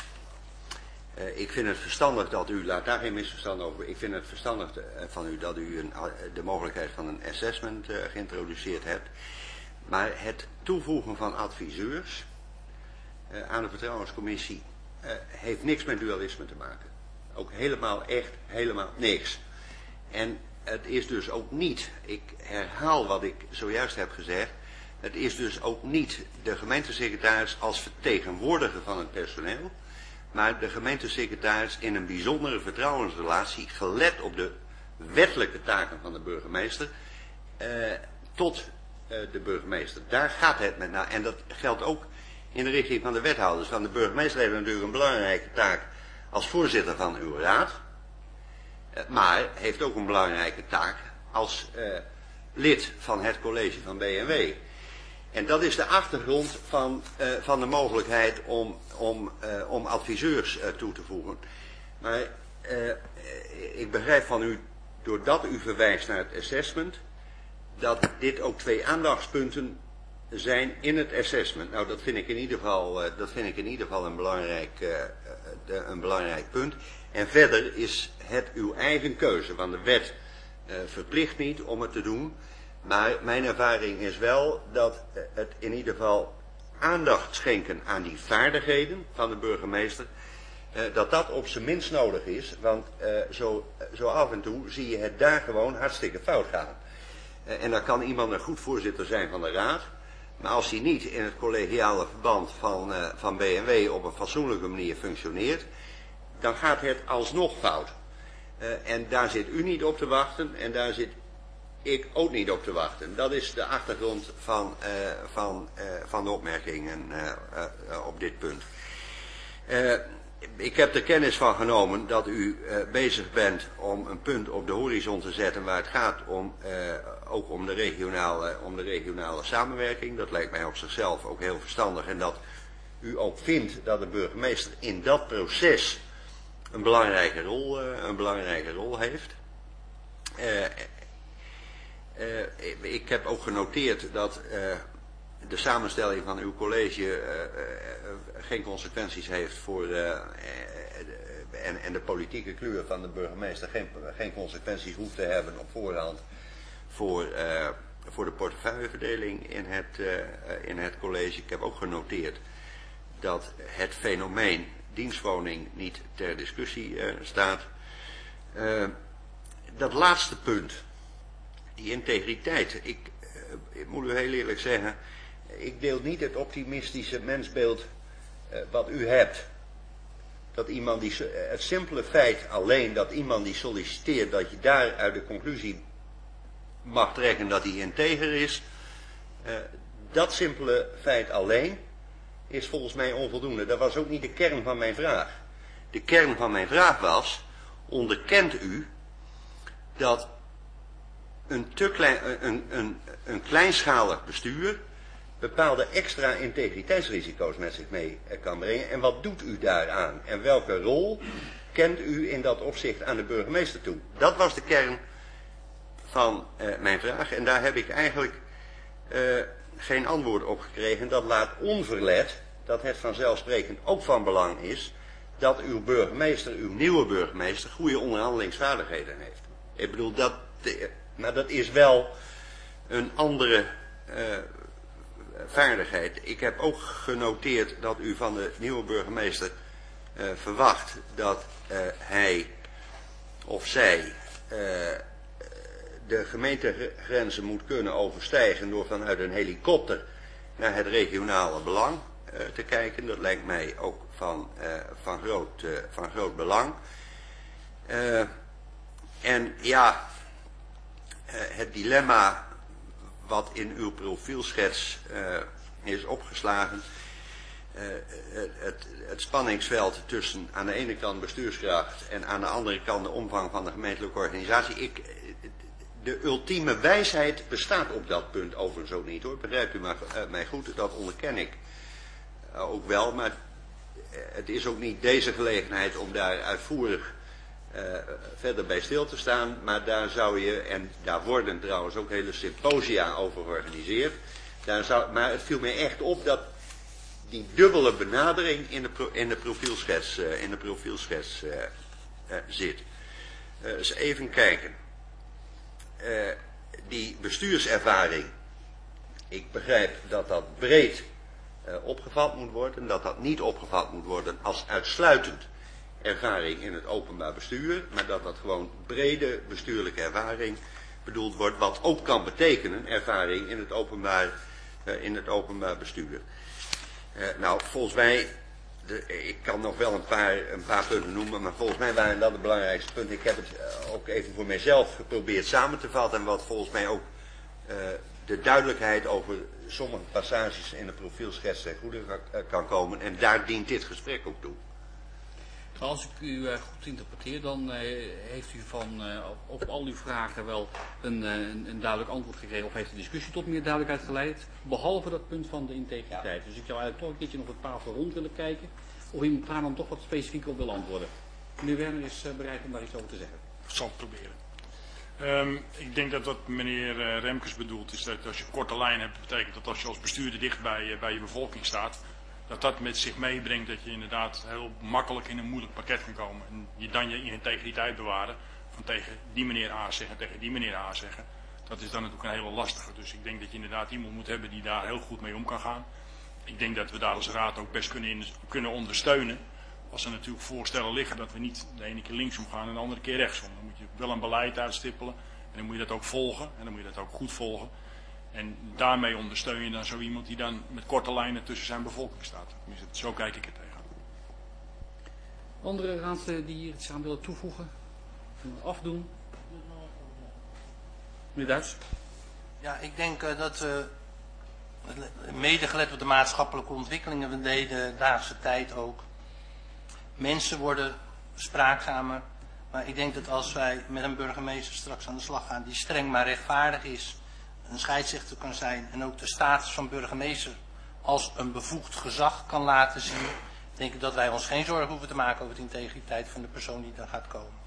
Ik vind het verstandig dat u, laat daar geen misverstand over, ik vind het verstandig van u dat u de mogelijkheid van een assessment geïntroduceerd hebt. Maar het toevoegen van adviseurs aan de vertrouwenscommissie heeft niks met dualisme te maken. Ook helemaal niks. En het is dus ook niet, ik herhaal wat ik zojuist heb gezegd, het is dus ook niet de gemeentesecretaris als vertegenwoordiger van het personeel, maar de gemeentesecretaris in een bijzondere vertrouwensrelatie, gelet op de wettelijke taken van de burgemeester, tot de burgemeester. Daar gaat het met naar. En dat geldt ook in de richting van de wethouders. Van de burgemeester heeft natuurlijk een belangrijke taak als voorzitter van uw raad, maar heeft ook een belangrijke taak als lid van het college van B&W. En dat is de achtergrond van de mogelijkheid om adviseurs toe te voegen. Maar ik begrijp van u, doordat u verwijst naar het assessment, dat dit ook twee aandachtspunten zijn in het assessment. Nou, dat vind ik in ieder geval een belangrijk punt. En verder is het uw eigen keuze, want de wet verplicht niet om het te doen. Maar mijn ervaring is wel dat het in ieder geval aandacht schenken aan die vaardigheden van de burgemeester, dat op zijn minst nodig is. Want zo af en toe zie je het daar gewoon hartstikke fout gaan. En dan kan iemand een goed voorzitter zijn van de raad, maar als hij niet in het collegiale verband van B&W op een fatsoenlijke manier functioneert, dan gaat het alsnog fout. En daar zit u niet op te wachten en daar zit ik ook niet op te wachten. Dat is de achtergrond van de opmerkingen op dit punt. Ik heb er kennis van genomen dat u bezig bent om een punt op de horizon te zetten waar het gaat ook om de regionale samenwerking. Dat lijkt mij op zichzelf ook heel verstandig. En dat u ook vindt dat de burgemeester in dat proces een belangrijke rol heeft. Ik heb ook genoteerd dat de samenstelling van uw college geen consequenties heeft voor en de politieke kleur van de burgemeester geen consequenties hoeft te hebben op voorhand voor de portefeuilleverdeling in het college. Ik heb ook genoteerd dat het fenomeen dienstwoning niet ter discussie staat. Dat laatste punt, die integriteit. Ik moet u heel eerlijk zeggen, ik deel niet het optimistische mensbeeld wat u hebt. Dat iemand die, het simpele feit alleen dat iemand die solliciteert, dat je daar uit de conclusie mag trekken dat hij integer is. Dat simpele feit alleen is volgens mij onvoldoende. Dat was ook niet de kern van mijn vraag. De kern van mijn vraag was, onderkent u dat een kleinschalig bestuur bepaalde extra integriteitsrisico's met zich mee kan brengen? En wat doet u daaraan? En welke rol kent u in dat opzicht aan de burgemeester toe? Dat was de kern van mijn vraag. En daar heb ik eigenlijk geen antwoord op gekregen. Dat laat onverlet dat het vanzelfsprekend ook van belang is dat uw burgemeester, uw nieuwe burgemeester, goede onderhandelingsvaardigheden heeft. Ik bedoel, maar dat is wel een andere vaardigheid. Ik heb ook genoteerd dat u van de nieuwe burgemeester verwacht dat hij of zij de gemeentegrenzen moet kunnen overstijgen door vanuit een helikopter naar het regionale belang te kijken. Dat lijkt mij ook van groot belang. En ja, het dilemma wat in uw profielschets is opgeslagen, het spanningsveld tussen aan de ene kant bestuurskracht en aan de andere kant de omvang van de gemeentelijke organisatie. De ultieme wijsheid bestaat op dat punt overigens ook niet, hoor. Begrijpt u mij goed, dat onderken ik ook wel, maar het is ook niet deze gelegenheid om daar uitvoerig verder bij stil te staan, maar daar zou je, en daar worden trouwens ook hele symposia over georganiseerd, maar het viel mij echt op dat die dubbele benadering in de profielschets zit. Dus even kijken. Die bestuurservaring, ik begrijp dat dat breed opgevat moet worden, dat dat niet opgevat moet worden als uitsluitend ervaring in het openbaar bestuur, maar dat dat gewoon brede bestuurlijke ervaring bedoeld wordt, wat ook kan betekenen ervaring in het openbaar bestuur. Nou, volgens mij, ik kan nog wel een paar punten noemen, maar volgens mij waren dat de belangrijkste punten. Ik heb het ook even voor mijzelf geprobeerd samen te vatten en wat volgens mij ook de duidelijkheid over sommige passages in de profielschets ten goede kan komen. En daar dient dit gesprek ook toe. Als ik u goed interpreteer, dan heeft u op al uw vragen wel een duidelijk antwoord gekregen, of heeft de discussie tot meer duidelijkheid geleid, behalve dat punt van de integriteit. Ja. Dus ik zou eigenlijk toch een keertje nog het tafel rond willen kijken, of iemand daar dan toch wat specifieker op wil antwoorden. Meneer Werner is bereid om daar iets over te zeggen. Ik zal het proberen. Ik denk dat wat meneer Remkes bedoelt is dat als je korte lijn hebt, betekent dat als je als bestuurder dicht bij je bevolking staat, dat met zich meebrengt dat je inderdaad heel makkelijk in een moeilijk pakket kan komen. En je dan je integriteit bewaren van tegen die meneer A zeggen, tegen die meneer A zeggen. Dat is dan natuurlijk een hele lastige. Dus ik denk dat je inderdaad iemand moet hebben die daar heel goed mee om kan gaan. Ik denk dat we daar als raad ook best kunnen ondersteunen. Als er natuurlijk voorstellen liggen dat we niet de ene keer linksom gaan en de andere keer rechtsom. Dan moet je wel een beleid uitstippelen en dan moet je dat ook volgen en dan moet je dat ook goed volgen. En daarmee ondersteun je dan zo iemand die dan met korte lijnen tussen zijn bevolking staat. Zo kijk ik er tegenaan. Andere raadsleden die hier iets aan willen toevoegen? Afdoen? Meneer Duits? Ja, ik denk dat mede gelet op de maatschappelijke ontwikkelingen van de daagse tijd ook. Mensen worden spraakzamer. Maar ik denk dat als wij met een burgemeester straks aan de slag gaan die streng maar rechtvaardig is, een scheidsrechter kan zijn en ook de status van burgemeester als een bevoegd gezag kan laten zien, denk ik dat wij ons geen zorgen hoeven te maken over de integriteit van de persoon die dan gaat komen.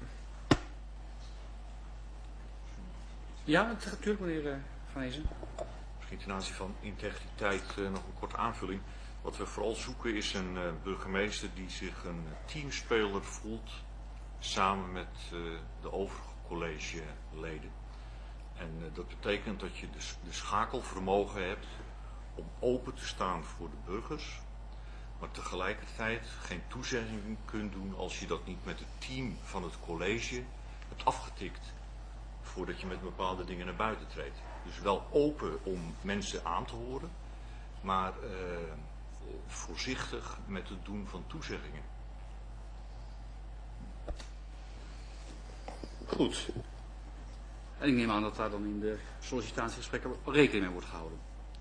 Ja, natuurlijk meneer Van Ezen. Misschien ten aanzien van integriteit nog een korte aanvulling. Wat we vooral zoeken is een burgemeester die zich een teamspeler voelt samen met de overige collegeleden. En dat betekent dat je de schakelvermogen hebt om open te staan voor de burgers, maar tegelijkertijd geen toezeggingen kunt doen als je dat niet met het team van het college hebt afgetikt voordat je met bepaalde dingen naar buiten treedt. Dus wel open om mensen aan te horen, maar voorzichtig met het doen van toezeggingen. Goed. En ik neem aan dat daar dan in de sollicitatiegesprekken rekening mee wordt gehouden.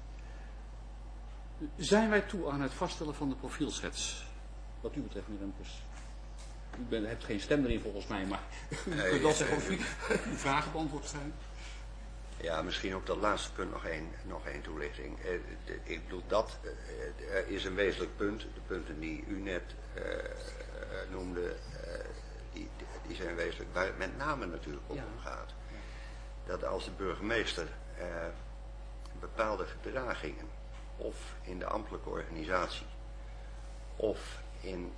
Zijn wij toe aan het vaststellen van de profielschets? Wat u betreft, meneer Remkes. U hebt geen stem erin volgens mij, maar u kunt wel zeggen of uw vragen beantwoord zijn. Ja, misschien ook dat laatste punt nog één toelichting. Ik bedoel, dat is een wezenlijk punt. De punten die u net noemde, die zijn wezenlijk, waar het met name natuurlijk om gaat. Dat als de burgemeester bepaalde gedragingen, of in de ambtelijke organisatie, of in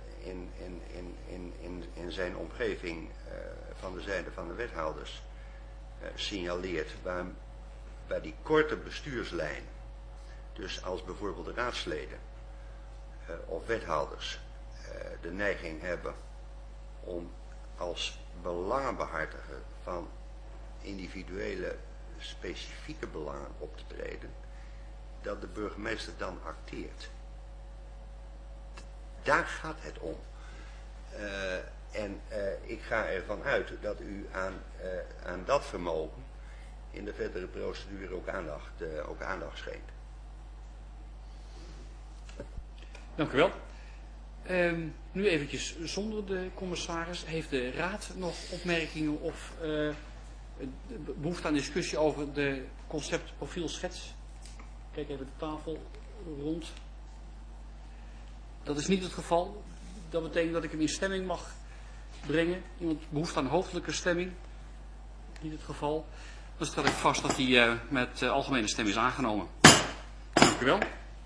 zijn omgeving van de zijde van de wethouders signaleert, waar die korte bestuurslijn, dus als bijvoorbeeld de raadsleden of wethouders de neiging hebben om als belangenbehartiger van individuele specifieke belangen op te treden, dat de burgemeester dan acteert. Daar gaat het om. Ik ga ervan uit dat u aan dat vermogen in de verdere procedure ook aandacht schenkt. Dank u wel. Nu eventjes zonder de commissaris. Heeft de raad nog opmerkingen of behoefte aan discussie over de concept profielschets? Kijk even de tafel rond. Dat is niet het geval. Dat betekent dat ik hem in stemming mag brengen. Iemand behoeft aan hoofdelijke stemming. Niet het geval. Dan stel ik vast dat die met algemene stem is aangenomen. Dank u wel.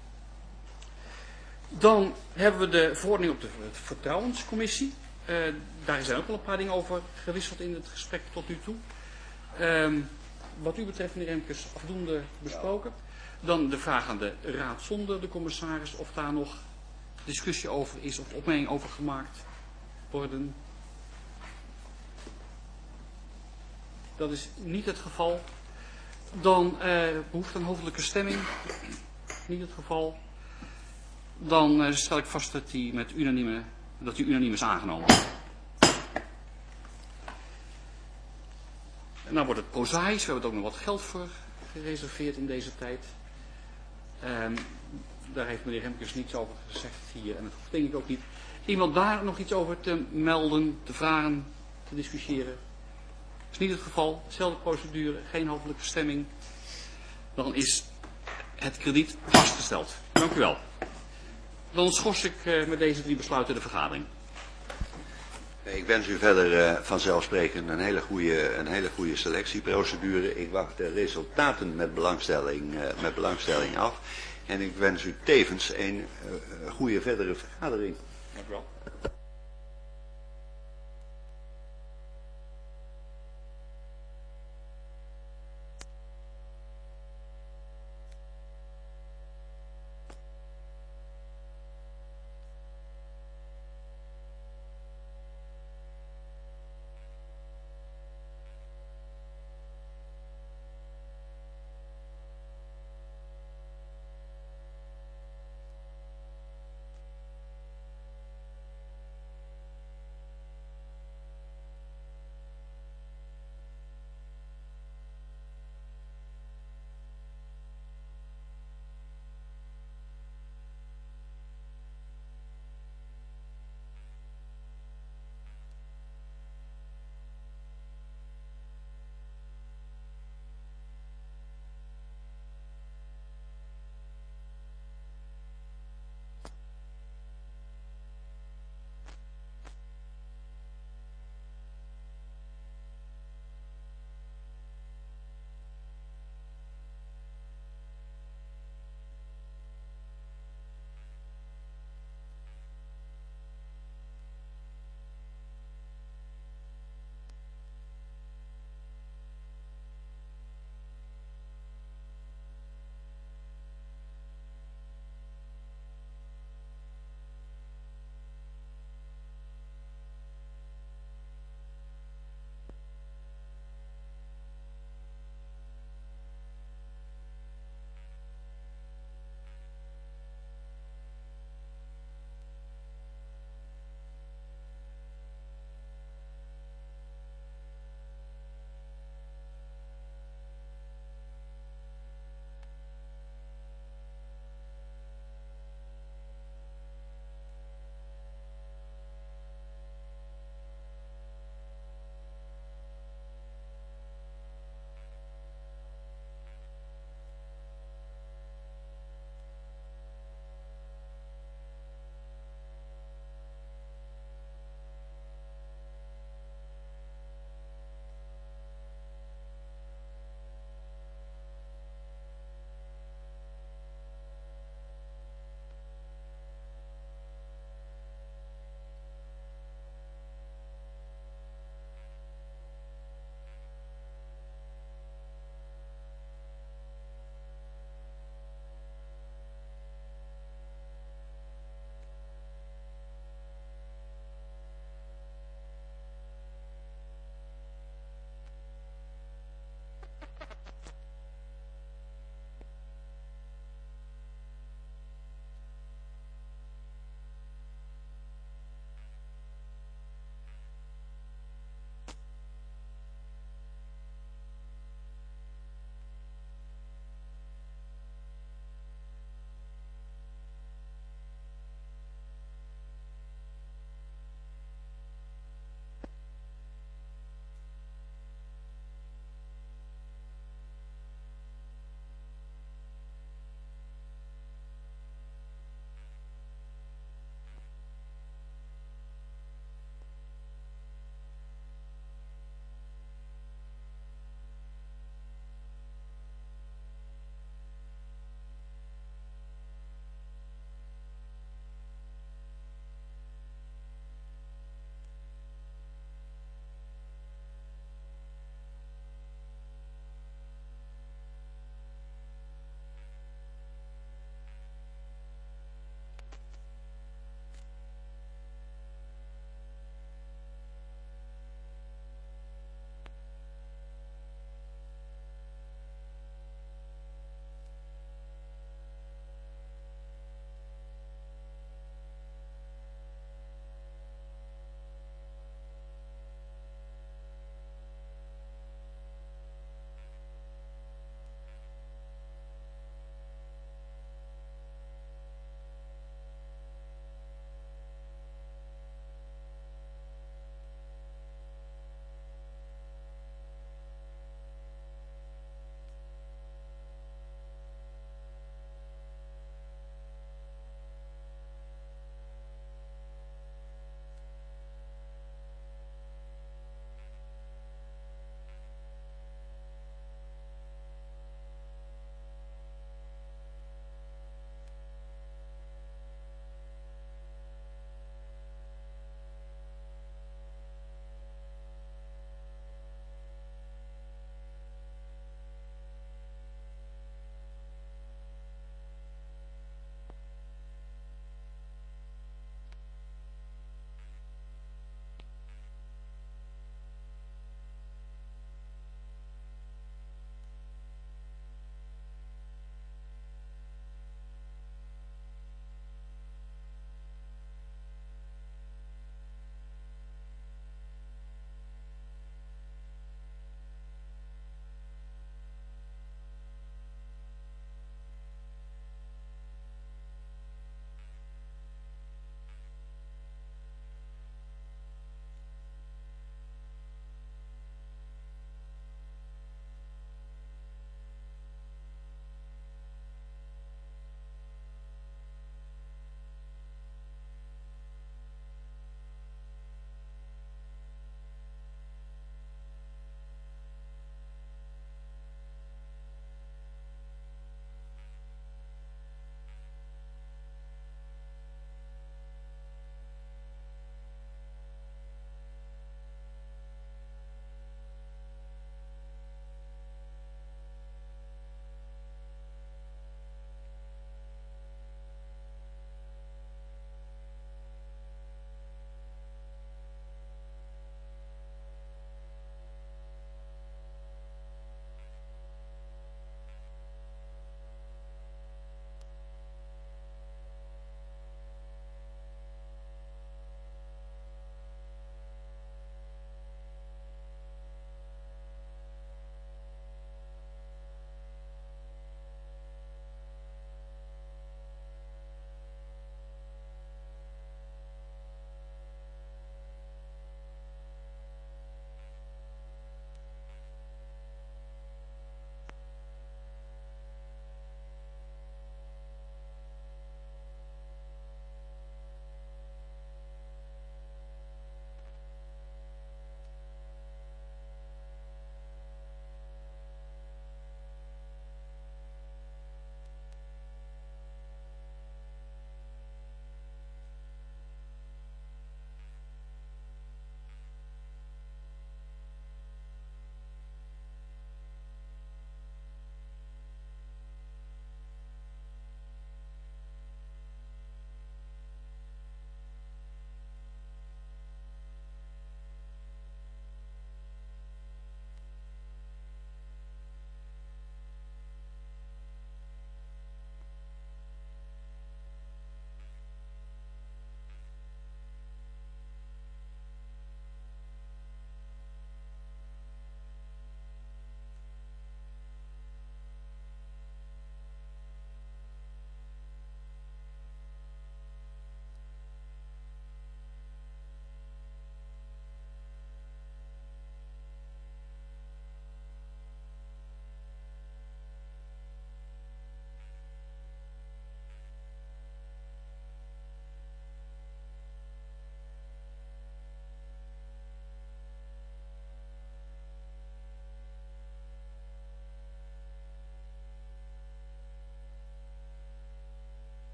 Dan hebben we de verordening op de vertrouwenscommissie. Daar zijn ook al een paar dingen over gewisseld in het gesprek tot nu toe. Wat u betreft, meneer Remkes, afdoende besproken. Dan de vraag aan de raad zonder de commissaris of daar nog discussie over is of opmerkingen over gemaakt worden. Dat is niet het geval. Dan behoefte aan hoofdelijke stemming. Niet het geval. Dan stel ik vast dat die unaniem is aangenomen. En dan wordt het prozaïs. We hebben er ook nog wat geld voor gereserveerd in deze tijd. Daar heeft meneer Remkes niets over gezegd hier. En dat hoeft denk ik ook niet. Iemand daar nog iets over te melden, te vragen, te discussiëren? Dat is niet het geval. Dezelfde procedure, geen hoofdelijke stemming. Dan is het krediet vastgesteld. Dank u wel. Dan schors ik met deze 3 besluiten de vergadering. Ik wens u verder vanzelfsprekend een hele goede selectieprocedure. Ik wacht de resultaten met belangstelling af. En ik wens u tevens een goede verdere vergadering. Dank u wel.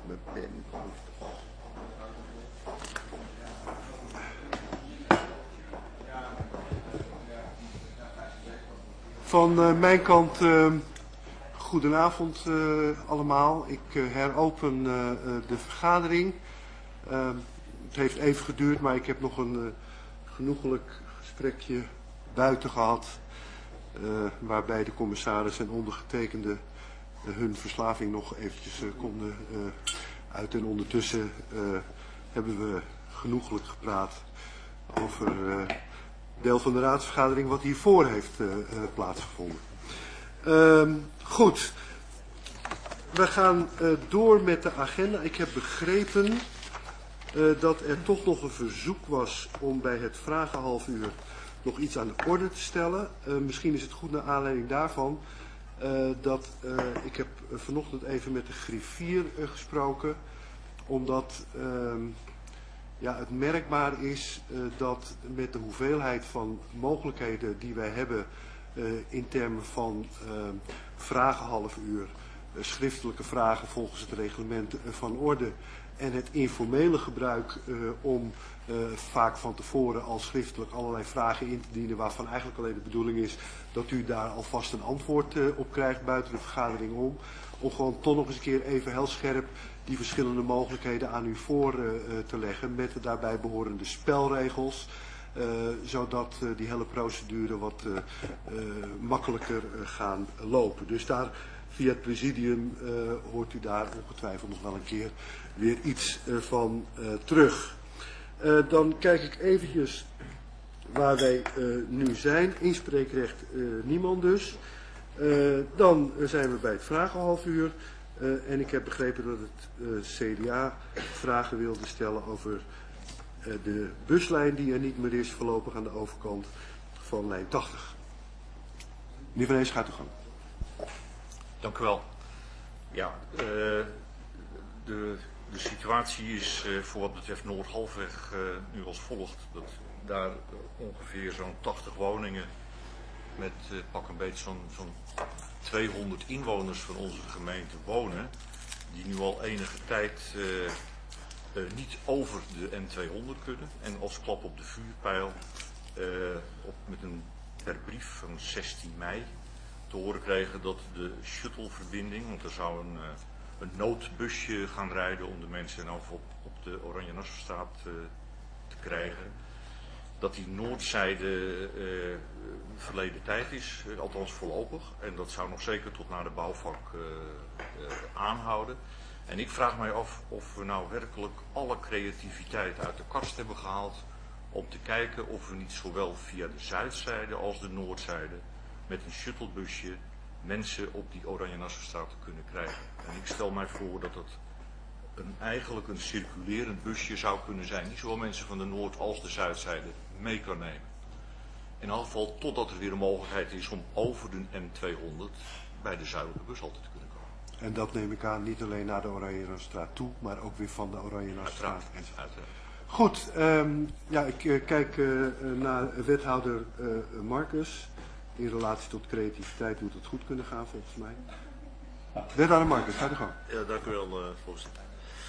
Mijn pen. Van mijn kant, goedenavond allemaal. Ik heropen de vergadering. Het heeft even geduurd, maar ik heb nog een genoeglijk gesprekje buiten gehad. Waarbij de commissaris en ondergetekende hun verslaving nog eventjes konden uiten. En ondertussen hebben we genoeglijk gepraat over deel van de raadsvergadering wat hiervoor heeft plaatsgevonden. Goed, we gaan door met de agenda. Ik heb begrepen dat er toch nog een verzoek was om bij het vragenhalfuur nog iets aan de orde te stellen. Misschien is het goed naar aanleiding daarvan dat ik heb vanochtend even met de griffier gesproken, omdat het merkbaar is dat met de hoeveelheid van mogelijkheden die wij hebben in termen van vragenhalfuur, schriftelijke vragen volgens het reglement van orde en het informele gebruik om vaak van tevoren al schriftelijk allerlei vragen in te dienen waarvan eigenlijk alleen de bedoeling is dat u daar alvast een antwoord op krijgt buiten de vergadering om gewoon toch nog eens een keer even heel scherp die verschillende mogelijkheden aan u voor te leggen met de daarbij behorende spelregels, zodat die hele procedure wat makkelijker gaan lopen. Dus daar via het presidium hoort u daar ongetwijfeld nog wel een keer weer iets van terug. Dan kijk ik eventjes waar wij nu zijn. Inspreekrecht niemand dus. Dan zijn we bij het vragenhalfuur. En ik heb begrepen dat het CDA vragen wilde stellen over de buslijn die er niet meer is voorlopig aan de overkant van lijn 80. Meneer Van Hees, gaat u gang. Dank u wel. Ja, de situatie is voor wat betreft Noord-Halfweg nu als volgt. Dat daar ongeveer zo'n 80 woningen met pak een beetje zo'n 200 inwoners van onze gemeente wonen, die nu al enige tijd niet over de N200 kunnen. En als klap op de vuurpijl met een per brief van 16 mei te horen kregen dat de shuttleverbinding, want er zou een noodbusje gaan rijden om de mensen nou op de Oranje Nassaustraat te krijgen, dat die noordzijde verleden tijd is, althans voorlopig. En dat zou nog zeker tot naar de bouwvak aanhouden. En ik vraag mij af of we nou werkelijk alle creativiteit uit de kast hebben gehaald om te kijken of we niet zowel via de zuidzijde als de noordzijde met een shuttlebusje mensen op die Oranje Nassaustraat kunnen krijgen. En ik stel mij voor dat het eigenlijk een circulerend busje zou kunnen zijn, die zowel mensen van de noord- als de zuidzijde mee kan nemen. In elk geval totdat er weer een mogelijkheid is om over de N200 bij de zuidelijke bushalte te kunnen komen. En dat neem ik aan niet alleen naar de Oranje Nassaustraat toe, maar ook weer van de Oranje Nassaustraat. Uiteraard. Goed, ik kijk naar wethouder Marcus. In relatie tot creativiteit moet het goed kunnen gaan volgens mij. Wethouder Marcus, ga je gang. Ja, dank u wel, voorzitter.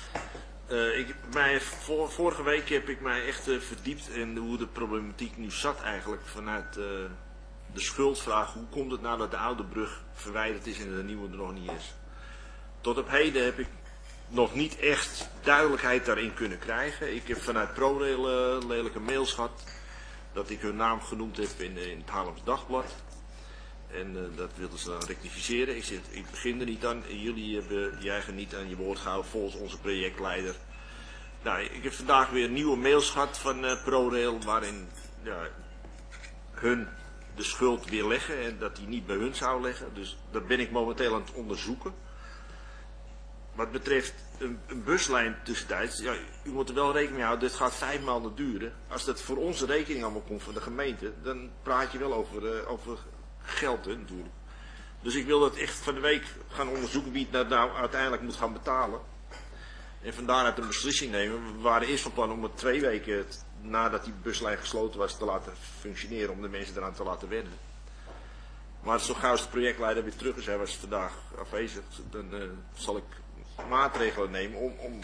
Vorige week heb ik mij echt verdiept in hoe de problematiek nu zat eigenlijk vanuit de schuldvraag. Hoe komt het nou dat de oude brug verwijderd is en de nieuwe er nog niet is? Tot op heden heb ik nog niet echt duidelijkheid daarin kunnen krijgen. Ik heb vanuit ProRail lelijke mails gehad dat ik hun naam genoemd heb in het Haarlems Dagblad. En dat wilden ze dan rectificeren. Ik zeg, ik begin er niet aan. Jullie hebben je eigen niet aan je woord gehouden volgens onze projectleider. Nou, ik heb vandaag weer nieuwe mails gehad van ProRail waarin hun de schuld weer leggen en dat die niet bij hun zou leggen. Dus dat ben ik momenteel aan het onderzoeken. Wat betreft een buslijn tussentijds, ja, u moet er wel rekening mee houden, dit gaat 5 maanden duren. Als dat voor onze rekening allemaal komt van de gemeente, dan praat je wel over geld natuurlijk. Dus ik wil dat echt van de week gaan onderzoeken wie het nou uiteindelijk moet gaan betalen. En van daaruit een beslissing nemen. We waren eerst van plan om het 2 weken nadat die buslijn gesloten was te laten functioneren, om de mensen eraan te laten wennen. Maar zo gauw als de projectleider weer terug is, hij was vandaag afwezig, dan zal ik maatregelen nemen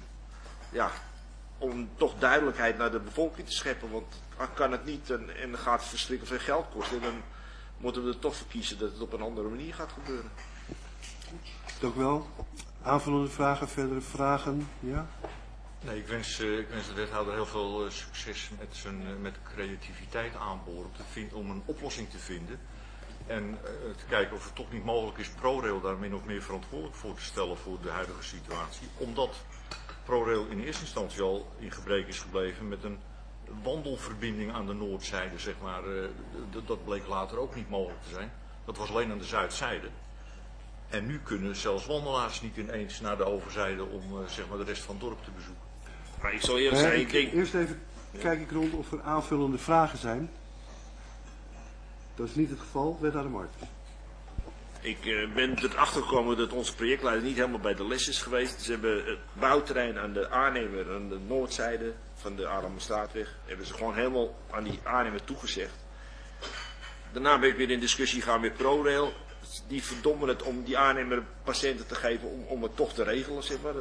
om toch duidelijkheid naar de bevolking te scheppen. Want dan kan het niet en dan gaat het verschrikkelijk veel geld kosten. En dan moeten we er toch voor kiezen dat het op een andere manier gaat gebeuren. Dank u wel. Aanvullende vragen, verdere vragen? Ja? Nee, ik wens de wethouder heel veel succes met creativiteit aanboren om een oplossing te vinden. En te kijken of het toch niet mogelijk is ProRail daar min of meer verantwoordelijk voor te stellen voor de huidige situatie. Omdat ProRail in eerste instantie al in gebrek is gebleven met een wandelverbinding aan de noordzijde, zeg maar. Dat bleek later ook niet mogelijk te zijn. Dat was alleen aan de zuidzijde. En nu kunnen zelfs wandelaars niet ineens naar de overzijde om zeg maar de rest van het dorp te bezoeken. Maar ik zal eerlijk zijn, Eerst even kijk ik rond of er aanvullende vragen zijn. Dat is niet het geval. Wethouder Martens. Ik ben erachter gekomen dat onze projectleider niet helemaal bij de les is geweest. Ze hebben het bouwterrein aan de aannemer aan de noordzijde van de Aarlemmerstraatweg hebben ze gewoon helemaal aan die aannemer toegezegd. Daarna ben ik weer in discussie gegaan met ProRail. Die verdommen het om die aannemer patiënten te geven om het toch te regelen, zeg maar.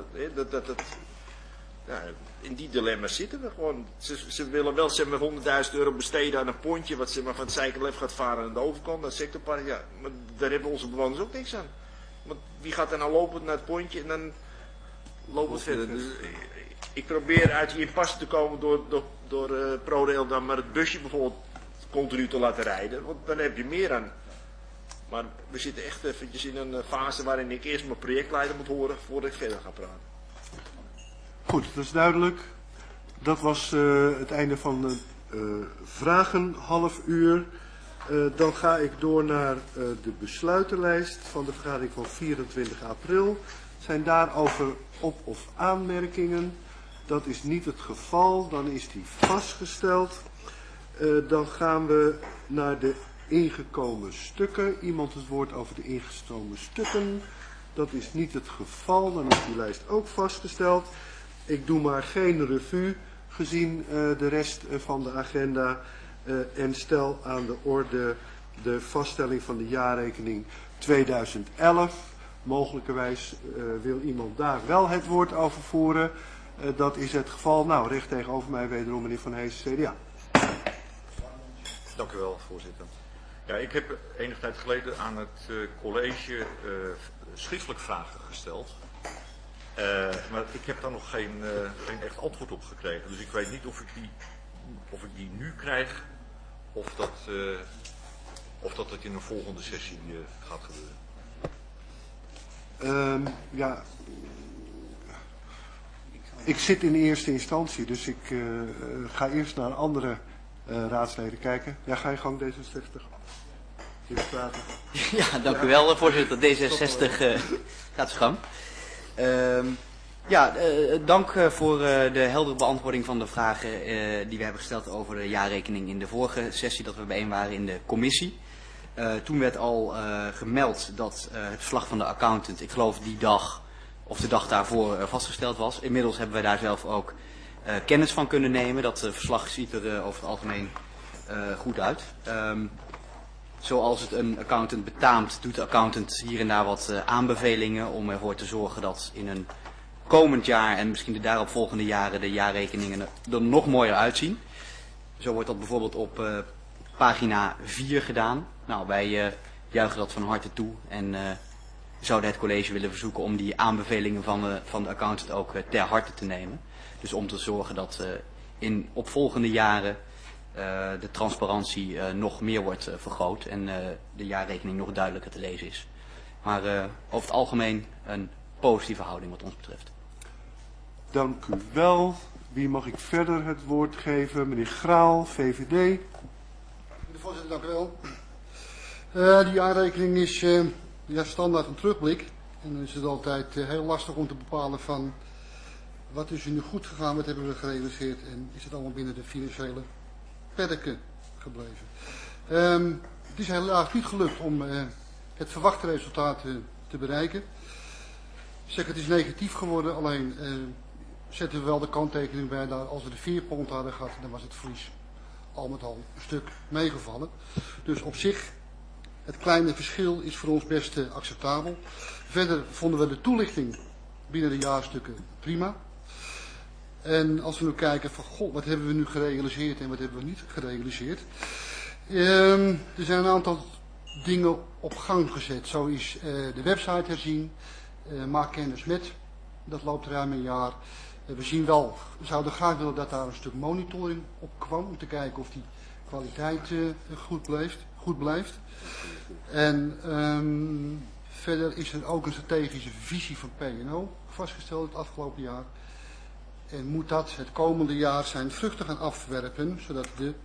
In die dilemma's zitten we gewoon. Ze willen wel zeg maar, €100.000 besteden aan een pontje wat zeg maar, van het Zijkerlef gaat varen aan de overkant, naar het sectorpark. Ja, maar daar hebben onze bewoners ook niks aan. Want wie gaat er nou lopen naar het pontje en dan loopt het verder. Dus, ik probeer uit die impasse te komen door ProRail dan maar het busje bijvoorbeeld continu te laten rijden. Want dan heb je meer aan. Maar we zitten echt eventjes in een fase waarin ik eerst mijn projectleider moet horen voordat ik verder ga praten. Goed, dat is duidelijk. Dat was het einde van de vragen, half uur. Dan ga ik door naar de besluitenlijst van de vergadering van 24 april. Zijn daarover op- of aanmerkingen? Dat is niet het geval, dan is die vastgesteld. Dan gaan we naar de ingekomen stukken. Iemand het woord over de ingekomen stukken? Dat is niet het geval, dan is die lijst ook vastgesteld. Ik doe maar geen revue gezien de rest van de agenda en stel aan de orde de vaststelling van de jaarrekening 2011. Mogelijkerwijs wil iemand daar wel het woord over voeren. Dat is het geval. Nou, recht tegenover mij wederom meneer Van Hees, CDA. Dank u wel, voorzitter. Ja, ik heb enige tijd geleden aan het college schriftelijk vragen gesteld. Maar ik heb daar nog geen echt antwoord op gekregen. Dus ik weet niet of ik die nu krijg of dat het in een volgende sessie gaat gebeuren. Ja, ik zit in eerste instantie, dus ik ga eerst naar andere raadsleden kijken. Ja, ga je gang D66. Ja, dank u wel, voorzitter. D66 gaat zijn gang. Dank voor de heldere beantwoording van de vragen die we hebben gesteld over de jaarrekening in de vorige sessie dat we bijeen waren in de commissie. Toen werd al gemeld dat het verslag van de accountant, ik geloof die dag of de dag daarvoor vastgesteld was. Inmiddels hebben wij daar zelf ook kennis van kunnen nemen. Dat verslag ziet er over het algemeen goed uit. Zoals het een accountant betaamt, doet de accountant hier en daar wat aanbevelingen om ervoor te zorgen dat in een komend jaar en misschien de daaropvolgende jaren de jaarrekeningen er nog mooier uitzien. Zo wordt dat bijvoorbeeld op pagina 4 gedaan. Nou, wij juichen dat van harte toe en zouden het college willen verzoeken om die aanbevelingen van de accountant ook ter harte te nemen. Dus om te zorgen dat in opvolgende jaren de transparantie nog meer wordt vergroot en de jaarrekening nog duidelijker te lezen is. Maar over het algemeen een positieve houding wat ons betreft. Dank u wel. Wie mag ik verder het woord geven? Meneer Graal, VVD. Meneer de voorzitter, dank u wel. De jaarrekening is standaard een terugblik. En dan is het altijd heel lastig om te bepalen van wat is er nu goed gegaan, wat hebben we gerealiseerd en is het allemaal binnen de financiële perken gebleven. Het is helaas niet gelukt om het verwachte resultaat te bereiken. Zeg, het is negatief geworden, alleen zetten we wel de kanttekening bij dat als we de 4 pond hadden gehad, dan was het verlies al met al een stuk meegevallen. Dus op zich, het kleine verschil is voor ons best acceptabel. Verder vonden we de toelichting binnen de jaarstukken prima. En als we nu kijken van, goh, wat hebben we nu gerealiseerd en wat hebben we niet gerealiseerd. Er zijn een aantal dingen op gang gezet. Zo is de website herzien, maak kennis met, dat loopt ruim een jaar. We zouden graag willen dat daar een stuk monitoring op kwam, om te kijken of die kwaliteit goed blijft. En verder is er ook een strategische visie van P&O vastgesteld het afgelopen jaar. En moet dat het komende jaar zijn vruchten gaan afwerpen, zodat de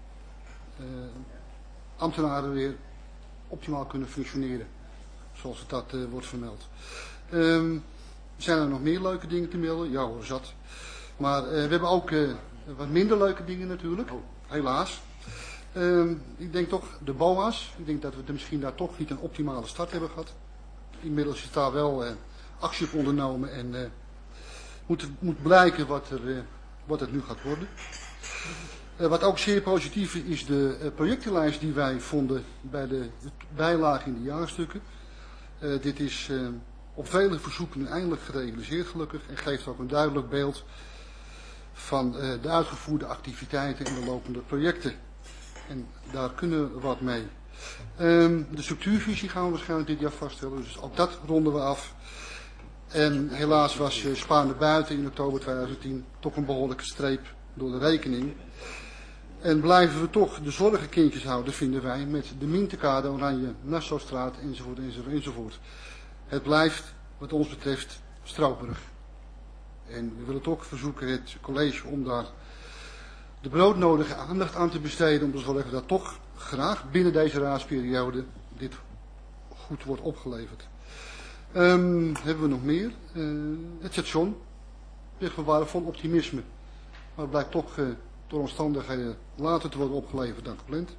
ambtenaren weer optimaal kunnen functioneren, zoals het dat wordt vermeld. Zijn er nog meer leuke dingen te melden? Ja hoor, zat. Maar we hebben ook wat minder leuke dingen natuurlijk, helaas. Ik denk toch de BOA's, ik denk dat we misschien daar toch niet een optimale start hebben gehad. Inmiddels is daar wel actie op ondernomen en moet blijken wat het nu gaat worden. Wat ook zeer positief is de projectenlijst die wij vonden bij de bijlage in de jaarstukken. Dit is op vele verzoeken eindelijk gerealiseerd gelukkig en geeft ook een duidelijk beeld van de uitgevoerde activiteiten en de lopende projecten. En daar kunnen we wat mee. De structuurvisie gaan we waarschijnlijk dit jaar vaststellen, dus ook dat ronden we af. En helaas was Spaarne Buiten in oktober 2010 toch een behoorlijke streep door de rekening. En blijven we toch de zorgenkindjes houden, vinden wij, met de Mintekade, Oranje, Nassaustraat, enzovoort, enzovoort, enzovoort. Het blijft, wat ons betreft, stroperig. En we willen toch verzoeken het college om daar de broodnodige aandacht aan te besteden, om te zorgen dat toch graag binnen deze raadsperiode dit goed wordt opgeleverd. Hebben we nog meer? Het station. We waren vol optimisme. Maar het blijkt toch door omstandigheden later te worden opgeleverd dan gepland.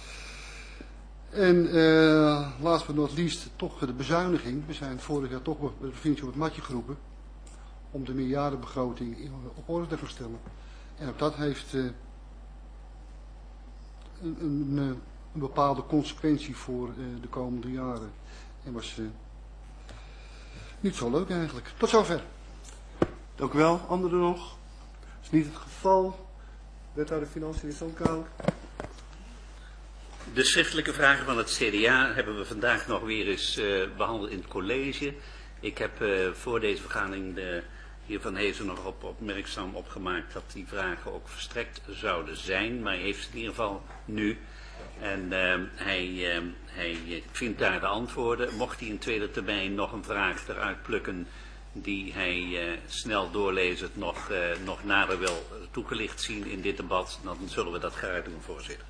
En last but not least toch de bezuiniging. We zijn vorig jaar toch bij de provincie op het matje geroepen om de meerjarenbegroting op orde te gaan stellen. En ook dat heeft een bepaalde consequentie voor de komende jaren. En was niet zo leuk eigenlijk. Tot zover. Dank u wel. Anderen nog? Dat is niet het geval. Wethouder Financiën in Zandkamer. De schriftelijke vragen van het CDA hebben we vandaag nog weer eens behandeld in het college. Ik heb voor deze vergadering de heer Van Heesen nog opmerkzaam opgemaakt dat die vragen ook verstrekt zouden zijn. Maar hij heeft ze in ieder geval nu. En hij vindt daar de antwoorden. Mocht hij in tweede termijn nog een vraag eruit plukken die hij snel doorlezend nog nader wil toegelicht zien in dit debat, dan zullen we dat graag doen, voorzitter.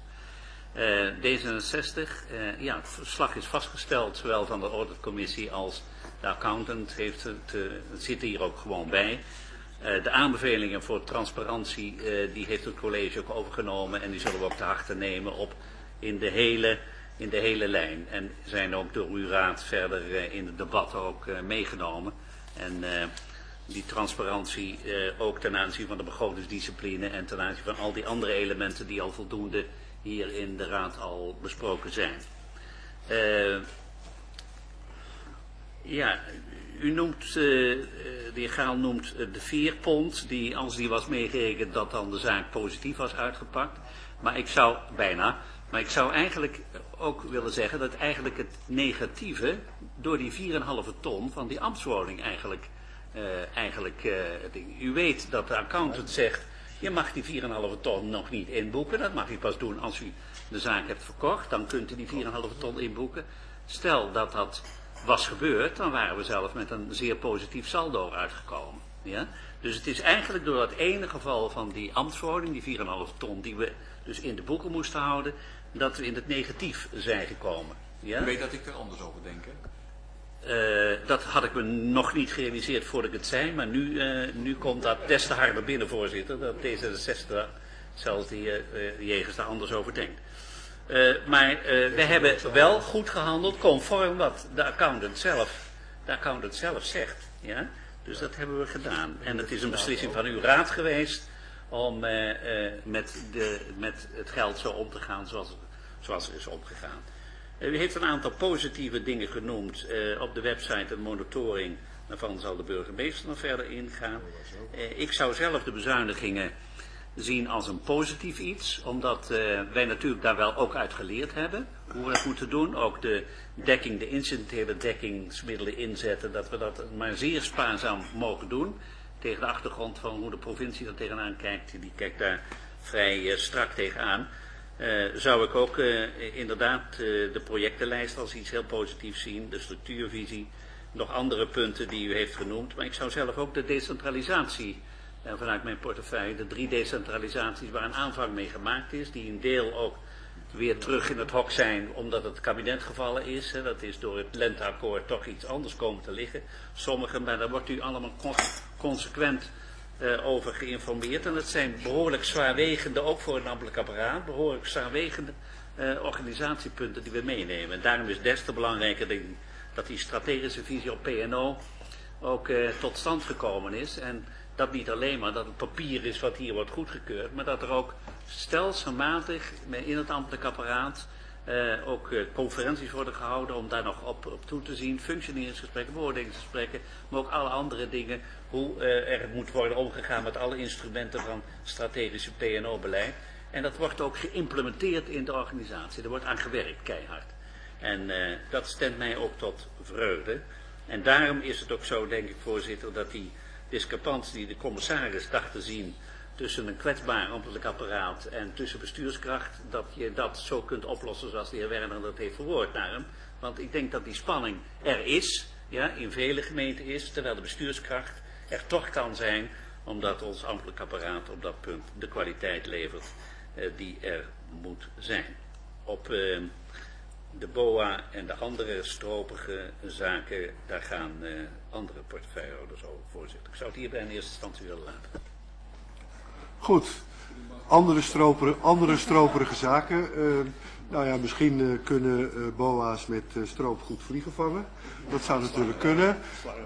D66, ja, het verslag is vastgesteld, zowel van de auditcommissie als de accountant zit hier ook gewoon bij. De aanbevelingen voor transparantie, die heeft het college ook overgenomen en die zullen we ook te harte nemen in de hele lijn. En zijn ook door uw raad verder in het debat ook meegenomen. En die transparantie ook ten aanzien van de begrotingsdiscipline en ten aanzien van al die andere elementen die al voldoende hier in de raad al besproken zijn. Ja, u noemt, de heer Gaal noemt de veerpont, die als die was meegerekend dat dan de zaak positief was uitgepakt. Maar ik zou eigenlijk ook willen zeggen dat eigenlijk het negatieve door die 4,5 ton van die ambtswoning u weet dat de accountant zegt, je mag die 4,5 ton nog niet inboeken. Dat mag u pas doen als u de zaak hebt verkocht. Dan kunt u die 4,5 ton inboeken. Stel dat dat was gebeurd, dan waren we zelf met een zeer positief saldo uitgekomen. Ja? Dus het is eigenlijk door dat ene geval van die ambtswoning, die 4,5 ton, die we dus in de boeken moesten houden, dat we in het negatief zijn gekomen. Ja? U weet dat ik er anders over denk, hè? Dat had ik me nog niet gerealiseerd voordat ik het zei, maar nu komt dat des te harder binnen, voorzitter, dat D66 zelfs de heer Jegers daar anders over denkt. Maar we hebben wel goed gehandeld, conform wat de accountant zelf zegt. Ja? Dus dat hebben we gedaan. En het is een beslissing van uw raad geweest om met het geld zo om te gaan zoals er is omgegaan. U heeft een aantal positieve dingen genoemd op de website, een monitoring Daarvan zal de burgemeester nog verder ingaan. Ik zou zelf de bezuinigingen zien als een positief iets, omdat wij natuurlijk daar wel ook uit geleerd hebben hoe we dat moeten doen. Ook de dekking, de incidentele dekkingsmiddelen inzetten, dat we dat maar zeer spaarzaam mogen doen. Tegen de achtergrond van hoe de provincie er tegenaan kijkt, die kijkt daar vrij strak tegenaan. Zou ik ook inderdaad de projectenlijst als iets heel positiefs zien, de structuurvisie, nog andere punten die u heeft genoemd. Maar ik zou zelf ook de decentralisatie vanuit mijn portefeuille, de 3 decentralisaties waar een aanvang mee gemaakt is, die een deel ook weer terug in het hok zijn omdat het kabinet gevallen is. Dat is door het lenteakkoord toch iets anders komen te liggen. Sommige, maar daar wordt u allemaal consequent over geïnformeerd. En dat zijn behoorlijk zwaarwegende, ook voor het ambtelijk apparaat, behoorlijk zwaarwegende organisatiepunten die we meenemen. En daarom is het des te belangrijker dat die strategische visie op P&O ook tot stand gekomen is. En dat niet alleen maar dat het papier is wat hier wordt goedgekeurd, maar dat er ook stelselmatig in het ambtelijk apparaat ook conferenties worden gehouden om daar nog op toe te zien. Functioneringsgesprekken, beoordelingsgesprekken, maar ook alle andere dingen. Hoe er moet worden omgegaan met alle instrumenten van strategische P&O-beleid. En dat wordt ook geïmplementeerd in de organisatie. Er wordt aan gewerkt, keihard. En dat stemt mij ook tot vreugde. En daarom is het ook zo, denk ik, voorzitter, dat die discrepantie die de commissaris dacht te zien tussen een kwetsbaar ambtelijk apparaat en tussen bestuurskracht, dat je dat zo kunt oplossen zoals de heer Werner dat heeft verwoord naar hem. Want ik denk dat die spanning er is, ja, in vele gemeenten is, terwijl de bestuurskracht er toch kan zijn, omdat ons ambtelijk apparaat op dat punt de kwaliteit levert die er moet zijn. Op de BOA en de andere stropige zaken, daar gaan andere portefeuillehouders over, voorzitter. Ik zou het hierbij in eerste instantie willen laten. Goed. Andere stroperige zaken. Nou ja, misschien kunnen BOA's met stroopgoed vliegen vangen. Dat zou natuurlijk kunnen.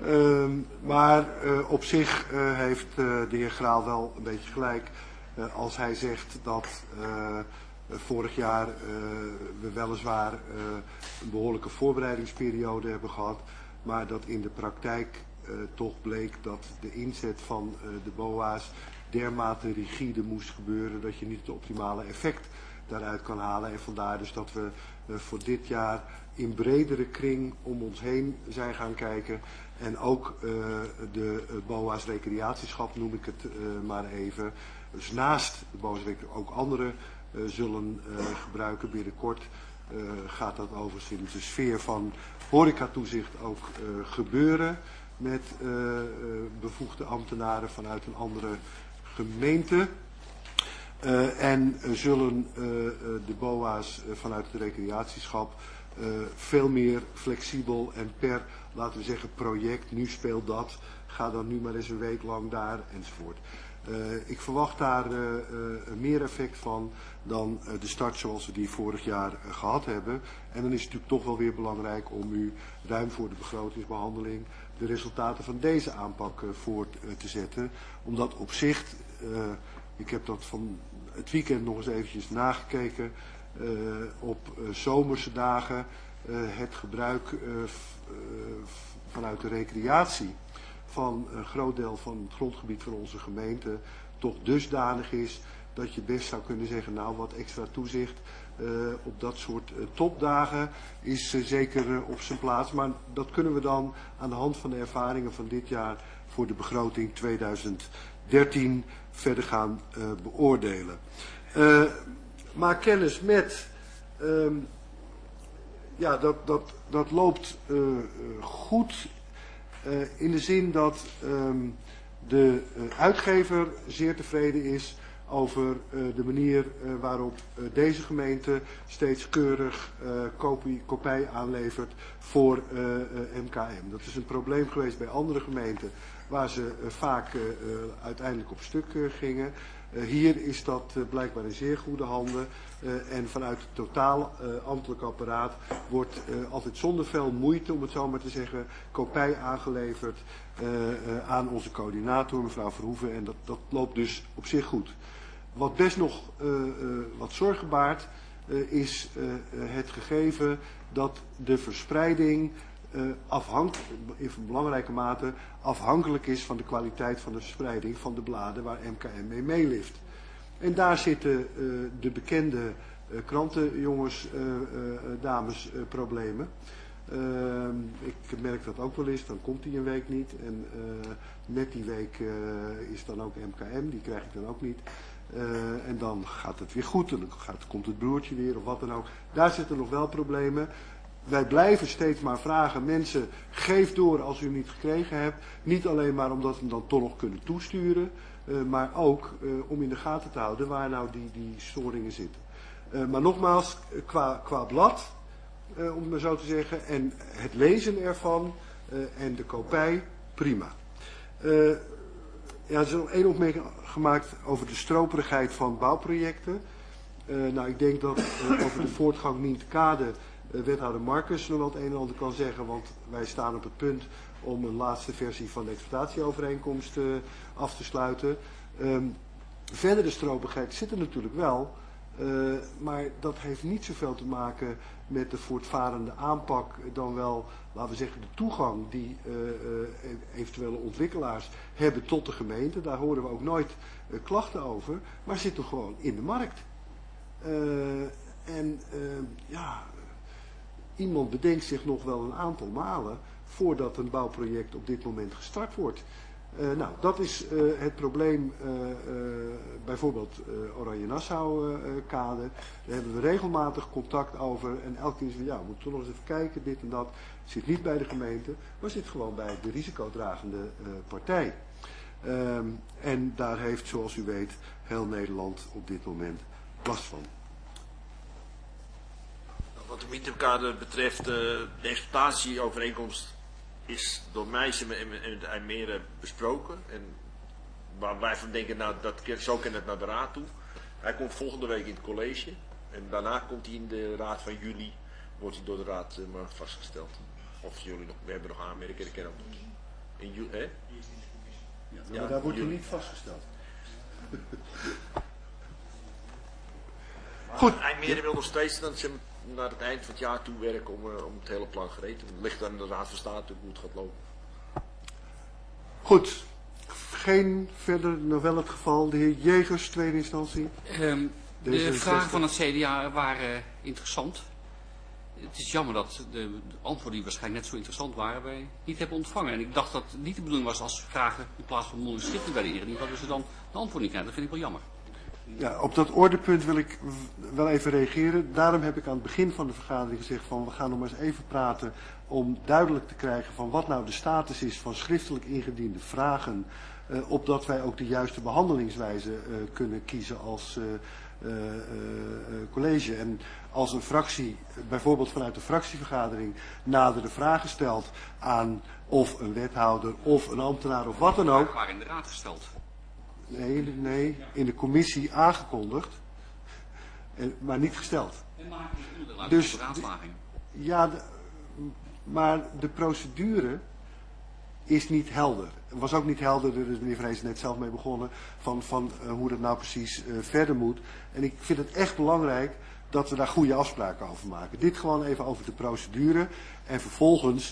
Maar op zich heeft de heer Graal wel een beetje gelijk als hij zegt dat vorig jaar we weliswaar een behoorlijke voorbereidingsperiode hebben gehad, maar dat in de praktijk toch bleek dat de inzet van de BOA's dermate rigide moest gebeuren dat je niet het optimale effect daaruit kan halen. En vandaar dus dat we voor dit jaar in bredere kring om ons heen zijn gaan kijken. En ook de BOA's recreatieschap noem ik het maar even. Dus naast de BOA's ook andere zullen gebruiken. Binnenkort gaat dat overigens in de sfeer van horecatoezicht ook gebeuren. Met bevoegde ambtenaren vanuit een andere gemeente. En zullen de BOA's vanuit het recreatieschap veel meer flexibel en per, laten we zeggen, project, nu speelt dat, ga dan nu maar eens een week lang daar enzovoort. Ik verwacht daar meer effect van dan de start zoals we die vorig jaar gehad hebben. En dan is het natuurlijk toch wel weer belangrijk om u ruim voor de begrotingsbehandeling de resultaten van deze aanpak voort te zetten. Omdat op zich, ik heb dat van het weekend nog eens eventjes nagekeken, op zomerse dagen het gebruik vanuit de recreatie van een groot deel van het grondgebied van onze gemeente toch dusdanig is dat je best zou kunnen zeggen, nou wat extra toezicht op dat soort topdagen is zeker op zijn plaats. Maar dat kunnen we dan aan de hand van de ervaringen van dit jaar voor de begroting 2013 verder gaan beoordelen. Maak kennis met, ja, dat loopt goed in de zin dat de uitgever zeer tevreden is over de manier waarop deze gemeente steeds keurig kopij aanlevert voor MKM. Dat is een probleem geweest bij andere gemeenten waar ze vaak uiteindelijk op stuk gingen. Hier is dat blijkbaar in zeer goede handen en vanuit het totaal ambtelijk apparaat wordt altijd zonder veel moeite, om het zo maar te zeggen, kopij aangeleverd aan onze coördinator, mevrouw Verhoeven, en dat loopt dus op zich goed. Wat best nog wat zorgen baart is het gegeven dat de verspreiding in belangrijke mate afhankelijk is van de kwaliteit van de verspreiding van de bladen waar MKM mee meelift. En daar zitten de bekende krantenjongens, dames problemen. Ik merk dat ook wel eens, dan komt die een week niet. En net die week is dan ook MKM, die krijg ik dan ook niet. En dan gaat het weer goed en dan komt het broertje weer of wat dan ook. Daar zitten nog wel problemen. Wij blijven steeds maar vragen, mensen, geef door als u hem niet gekregen hebt. Niet alleen maar omdat we hem dan toch nog kunnen toesturen, maar ook om in de gaten te houden waar nou die storingen zitten. Maar nogmaals, qua blad, om het maar zo te zeggen, en het lezen ervan en de kopij, prima. Er is nog één opmerking gemaakt over de stroperigheid van bouwprojecten. Nou, ik denk dat over de voortgang Nientekade wethouder Marcus nog wel het een en ander kan zeggen, want wij staan op het punt om een laatste versie van de exploitatieovereenkomst af te sluiten. Verdere stroperigheid zit er natuurlijk wel, maar dat heeft niet zoveel te maken met de voortvarende aanpak dan wel, laten we zeggen, de toegang die eventuele ontwikkelaars hebben tot de gemeente. Daar horen we ook nooit klachten over, maar zit er gewoon in de markt. Iemand bedenkt zich nog wel een aantal malen voordat een bouwproject op dit moment gestart wordt. Nou, dat is het probleem bijvoorbeeld Oranje-Nassau-kade. Daar hebben we regelmatig contact over en elke keer zeggen we, ja, we moeten toch nog eens even kijken, dit en dat. Het zit niet bij de gemeente, maar zit gewoon bij de risicodragende partij. En daar heeft, zoals u weet, heel Nederland op dit moment last van. Wat de Nientekade betreft, de exploitatieovereenkomst is door mij en IJmeren besproken. En waar wij van denken, nou, zo kan het naar de raad toe. Hij komt volgende week in het college. En daarna komt hij in de raad van juli, wordt hij door de raad maar vastgesteld. Of jullie nog, we hebben nog aanmerken, ik ken ook niet. In juli, hè? Ja, maar daar wordt hij niet vastgesteld. Goed. IJmeren wil nog steeds dan naar het eind van het jaar toe werken om het hele plan gereed te doen. Het ligt aan de Raad van State hoe het gaat lopen. Goed. Geen verder, nog wel het geval. De heer Jegers, tweede instantie. De vragen van het CDA waren interessant. Het is jammer dat de antwoorden die waarschijnlijk net zo interessant waren wij niet hebben ontvangen. En ik dacht dat het niet de bedoeling was als vragen in plaats van manuscripten bij de inrichting, dat we ze dan de antwoord niet krijgen. Dat vind ik wel jammer. Ja, op dat ordepunt wil ik wel even reageren. Daarom heb ik aan het begin van de vergadering gezegd van we gaan nog maar eens even praten om duidelijk te krijgen van wat nou de status is van schriftelijk ingediende vragen, opdat wij ook de juiste behandelingswijze kunnen kiezen als college. En als een fractie, bijvoorbeeld vanuit de fractievergadering, nadere vragen stelt aan of een wethouder of een ambtenaar of wat dan ook. Waar in de raad gesteld. Nee, in de commissie aangekondigd, maar niet gesteld. Dus, ja, maar de procedure is niet helder. Het was ook niet helder, daar is meneer Vrees net zelf mee begonnen, van hoe dat nou precies verder moet. En ik vind het echt belangrijk dat we daar goede afspraken over maken. Dit gewoon even over de procedure. En vervolgens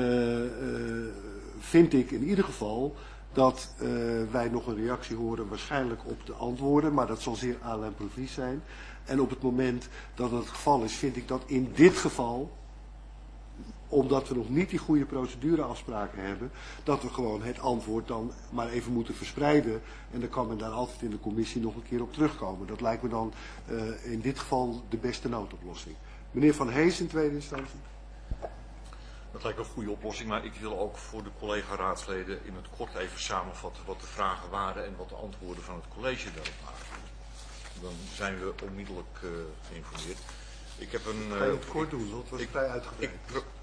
vind ik in ieder geval dat wij nog een reactie horen, waarschijnlijk op de antwoorden, maar dat zal zeer à l'improviste zijn. En op het moment dat dat het geval is, vind ik dat in dit geval, omdat we nog niet die goede procedureafspraken hebben, dat we gewoon het antwoord dan maar even moeten verspreiden. En dan kan men daar altijd in de commissie nog een keer op terugkomen. Dat lijkt me dan in dit geval de beste noodoplossing. Meneer Van Hees in tweede instantie. Dat lijkt een goede oplossing, maar ik wil ook voor de collega-raadsleden in het kort even samenvatten wat de vragen waren en wat de antwoorden van het college daarop waren. Dan zijn we onmiddellijk geïnformeerd. Ik heb een... Ga je het kort doen, want het was vrij uitgebreid.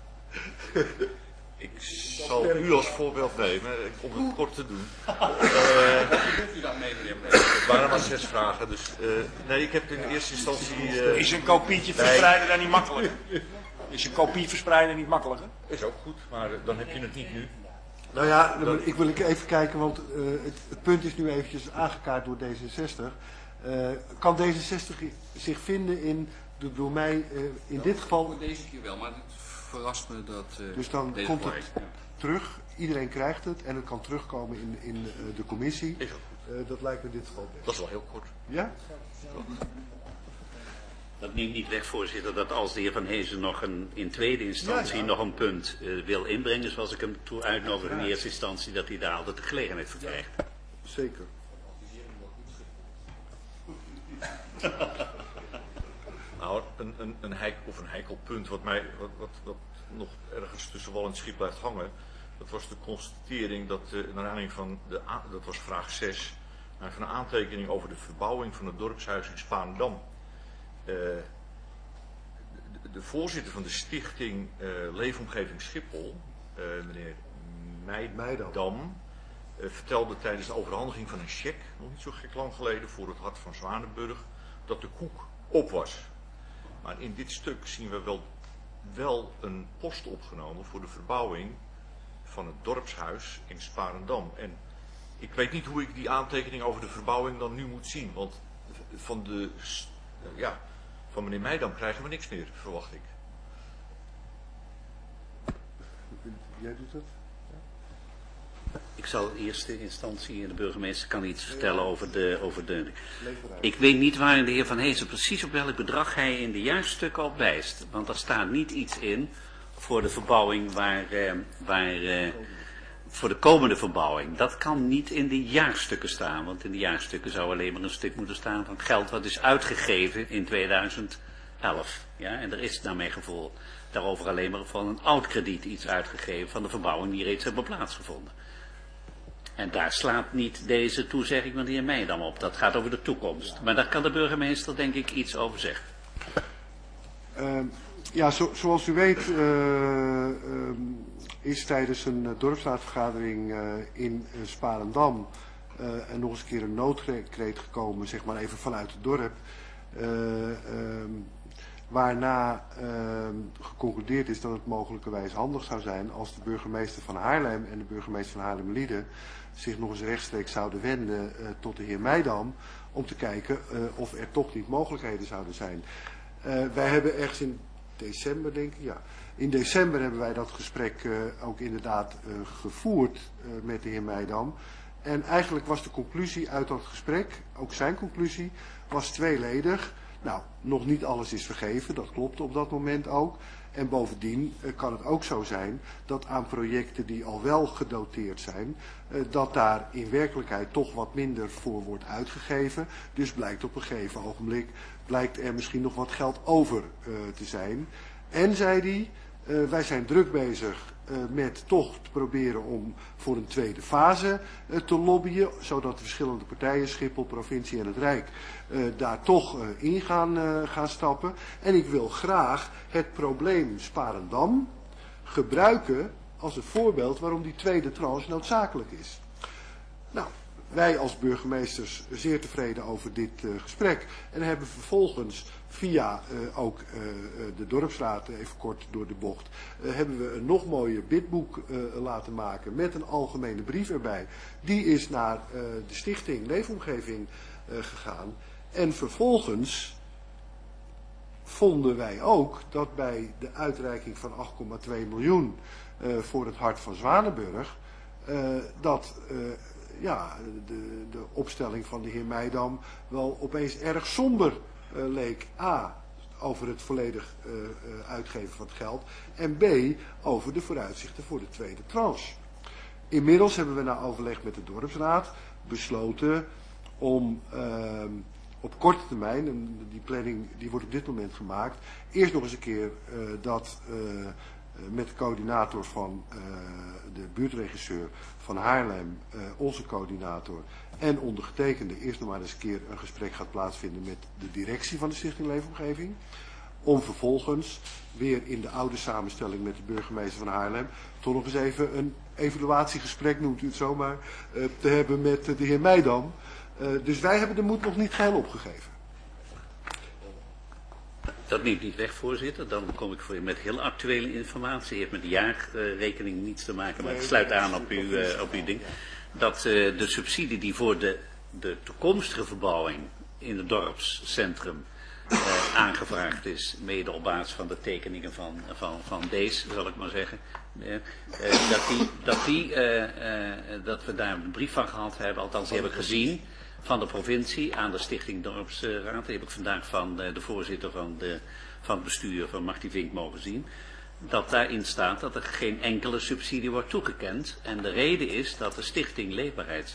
Ik zal u als voorbeeld nemen, om het kort te doen. Het waren maar 6 vragen, dus... nee, ik heb in eerste instantie... Is een kopietje verspreiden dan niet makkelijk? Is een kopie verspreiden niet makkelijker? Is ook goed, maar dan heb je het niet nu. Nou ja, ik wil even kijken, want het punt is nu eventjes aangekaart door D66. Kan D66 zich vinden in, door mij in dit geval... Voor deze keer wel, maar verrast me dat dus dan deze komt project, het terug, iedereen krijgt het en het kan terugkomen in de commissie. Dat lijkt me in dit geval best. Dat is wel heel kort. Ja? Dat neemt niet weg, voorzitter, dat als de heer Van Heesen nog in tweede instantie nog een punt wil inbrengen, zoals ik hem toe uitnodig in eerste instantie, dat hij daar altijd de gelegenheid voor krijgt. Zeker. Nou, een heikel punt wat nog ergens tussen wal en schip blijft hangen, dat was de constatering dat naar aanleiding van dat was vraag 6, van een aantekening over de verbouwing van het dorpshuis in Spaandam. De voorzitter van de stichting Leefomgeving Schiphol, meneer Meidam, vertelde tijdens de overhandiging van een cheque, nog niet zo gek lang geleden, voor het Hart van Zwanenburg, dat de koek op was. Maar in dit stuk zien we wel een post opgenomen voor de verbouwing van het dorpshuis in Sparendam. En ik weet niet hoe ik die aantekening over de verbouwing dan nu moet zien, want van meneer Meidam krijgen we niks meer, verwacht ik. Jij doet het? Ik zal in eerste instantie, de burgemeester kan iets vertellen over de... Ik weet niet waar de heer Van Heesen precies op welk bedrag hij in de jaarstukken op wijst. Want er staat niet iets in voor de verbouwing voor de komende verbouwing. Dat kan niet in de jaarstukken staan. Want in de jaarstukken zou alleen maar een stuk moeten staan van geld wat is uitgegeven in 2011. Ja, en er is naar mijn gevoel daarover alleen maar van een oud krediet iets uitgegeven van de verbouwing die reeds hebben plaatsgevonden. En daar slaat niet deze toezegging van de heer Meidam op. Dat gaat over de toekomst. Maar daar kan de burgemeester denk ik iets over zeggen. Zoals u weet is tijdens een dorpsraadvergadering in Sparendam en nog eens een keer een noodkreet gekomen, zeg maar even vanuit het dorp. Waarna geconcludeerd is dat het mogelijkerwijs handig zou zijn als de burgemeester van Haarlem en de burgemeester van Haarlemmerliede zich nog eens rechtstreeks zouden wenden tot de heer Meidam om te kijken of er toch niet mogelijkheden zouden zijn. Wij hebben ergens in december, denk ik, in december hebben wij dat gesprek ook inderdaad gevoerd met de heer Meidam. En eigenlijk was de conclusie uit dat gesprek, ook zijn conclusie, was tweeledig. Nou, nog niet alles is vergeven, dat klopte op dat moment ook. En bovendien kan het ook zo zijn dat aan projecten die al wel gedoteerd zijn, dat daar in werkelijkheid toch wat minder voor wordt uitgegeven. Dus blijkt op een gegeven ogenblik, blijkt er misschien nog wat geld over te zijn. En zei hij, wij zijn druk bezig met toch te proberen om voor een tweede fase te lobbyen, zodat de verschillende partijen, Schiphol, provincie en het Rijk, daar toch in gaan stappen. En ik wil graag het probleem Sparendam gebruiken als een voorbeeld waarom die tweede tranche noodzakelijk is. Nou, wij als burgemeesters zeer tevreden over dit gesprek en hebben vervolgens via ook de dorpsraad, even kort door de bocht, hebben we een nog mooier bidboek laten maken met een algemene brief erbij. Die is naar de stichting Leefomgeving gegaan. En vervolgens vonden wij ook dat bij de uitreiking van 8,2 miljoen voor het Hart van Zwanenburg, dat de opstelling van de heer Meidam wel opeens erg somber leek. A, over het volledig uitgeven van het geld. En B, over de vooruitzichten voor de tweede tranche. Inmiddels hebben we na overleg met de dorpsraad besloten om op korte termijn, en die planning die wordt op dit moment gemaakt, eerst nog eens een keer dat met de coördinator van de buurtregisseur van Haarlem, onze coördinator en ondergetekende eerst nog maar eens een keer een gesprek gaat plaatsvinden met de directie van de Stichting Leefomgeving. Om vervolgens weer in de oude samenstelling met de burgemeester van Haarlem toch nog eens even een evaluatiegesprek, noemt u het zomaar, te hebben met de heer Meidam. Dus wij hebben de moed nog niet geheel opgegeven. Dat neemt niet weg, voorzitter. Dan kom ik voor u met heel actuele informatie. Het heeft met de jaarrekening niets te maken, maar ik sluit aan op uw ding. Dat de subsidie die voor de toekomstige verbouwing in het dorpscentrum aangevraagd is, mede op basis van de tekeningen van deze, zal ik maar zeggen. Dat we daar een brief van gehad hebben, althans die heb ik gezien, van de provincie aan de Stichting Dorpsraad. Die heb ik vandaag van de voorzitter van het bestuur, van Marty Vink, mogen zien. Dat daarin staat dat er geen enkele subsidie wordt toegekend. En de reden is dat de Stichting Leefbaarheid,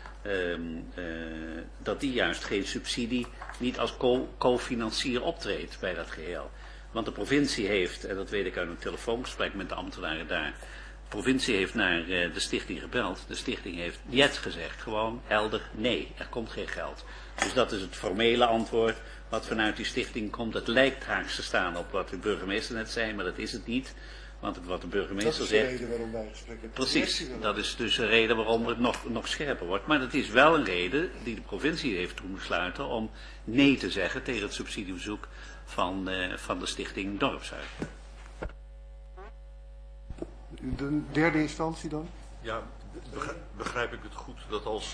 dat die juist geen subsidie, niet als co-financier optreedt bij dat geheel. Want de provincie heeft, en dat weet ik uit een telefoongesprek met de ambtenaren daar, de provincie heeft naar de stichting gebeld. De stichting heeft niet gezegd, gewoon helder nee, er komt geen geld. Dus dat is het formele antwoord wat vanuit die stichting komt. Het lijkt haaks te staan op wat de burgemeester net zei, maar dat is het niet. Want wat de burgemeester zegt... Dat is de reden waarom wij gesprekken... Precies, dat is dus de reden waarom het nog scherper wordt. Maar dat is wel een reden die de provincie heeft toen besluiten om nee te zeggen tegen het subsidieverzoek van de stichting Dorpshuis. De derde instantie dan? Ja, begrijp ik het goed dat als...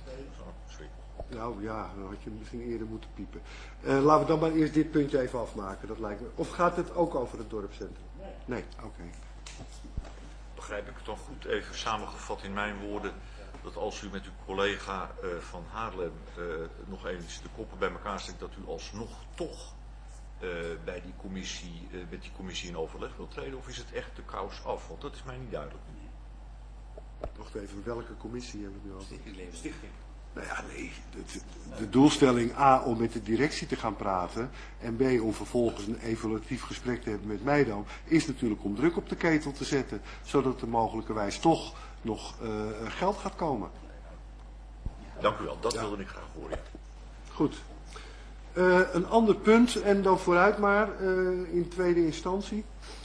Nou ja, dan had je misschien eerder moeten piepen. Laten we dan maar eerst dit puntje even afmaken, dat lijkt me. Of gaat het ook over het dorpscentrum? Nee, oké. Begrijp ik het dan goed, even samengevat in mijn woorden, dat als u met uw collega van Haarlem nog eens de koppen bij elkaar steekt, dat u alsnog toch bij die commissie, met die commissie in overleg wilt treden, of is het echt de kous af? Want dat is mij niet duidelijk. Wacht even, welke commissie hebben we nu over? Stichting. Nou ja, nee. De doelstelling A om met de directie te gaan praten en B om vervolgens een evaluatief gesprek te hebben met mij dan, is natuurlijk om druk op de ketel te zetten, zodat er mogelijkerwijs toch nog geld gaat komen. Dank u wel, dat wilde ik graag horen. Goed. Een ander punt en dan vooruit maar in tweede instantie.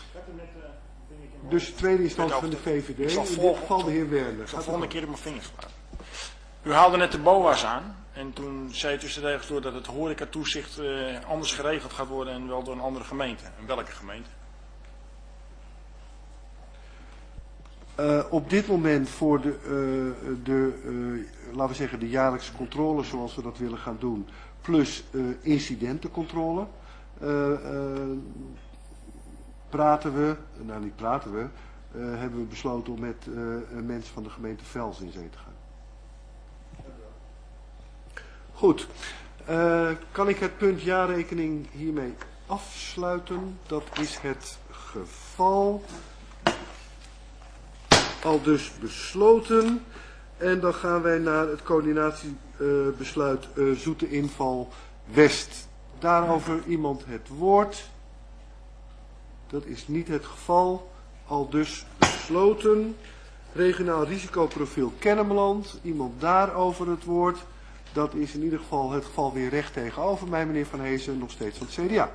Dus tweede instantie van de VVD, in dit geval de heer Werner. Ik zal volgende keer op mijn vingers gebruiken. U haalde net de BOA's aan en toen zei u tussen de regels door dat het horecatoezicht anders geregeld gaat worden en wel door een andere gemeente. En welke gemeente? Op dit moment voor laten we zeggen, de jaarlijkse controle zoals we dat willen gaan doen, plus incidentencontrole, hebben we besloten om met mensen van de gemeente Vels in zee te gaan. Goed, kan ik het punt jaarrekening hiermee afsluiten? Dat is het geval. Al dus besloten. En dan gaan wij naar het coördinatiebesluit Zoete Inval West. Daarover iemand het woord. Dat is niet het geval. Al dus besloten. Regionaal risicoprofiel Kennemerland. Iemand daarover het woord. Dat is in ieder geval het geval weer recht tegenover mij, meneer Van Heesen, nog steeds van het CDA.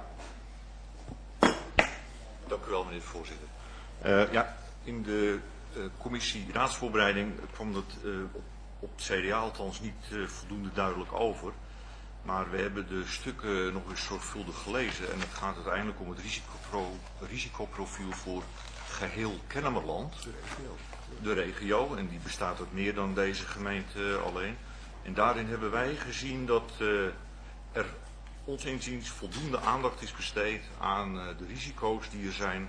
Dank u wel, meneer de voorzitter. In de commissie raadsvoorbereiding kwam dat op het CDA althans niet voldoende duidelijk over. Maar we hebben de stukken nog eens zorgvuldig gelezen en het gaat uiteindelijk om het risicoprofiel voor geheel Kennemerland. De regio, en die bestaat uit meer dan deze gemeente alleen. En daarin hebben wij gezien dat er ons inziens voldoende aandacht is besteed aan de risico's die er zijn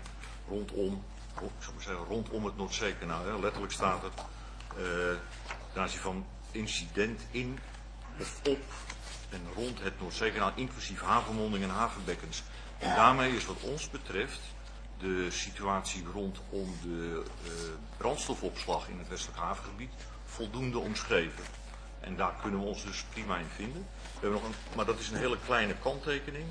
rondom het Noordzeekanaal. Letterlijk staat het ten aanzien van incident in of op en rond het Noordzeekanaal, inclusief havenmondingen en havenbekkens. En daarmee is wat ons betreft de situatie rondom de brandstofopslag in het westelijk havengebied voldoende omschreven. En daar kunnen we ons dus prima in vinden. We hebben nog maar dat is een hele kleine kanttekening.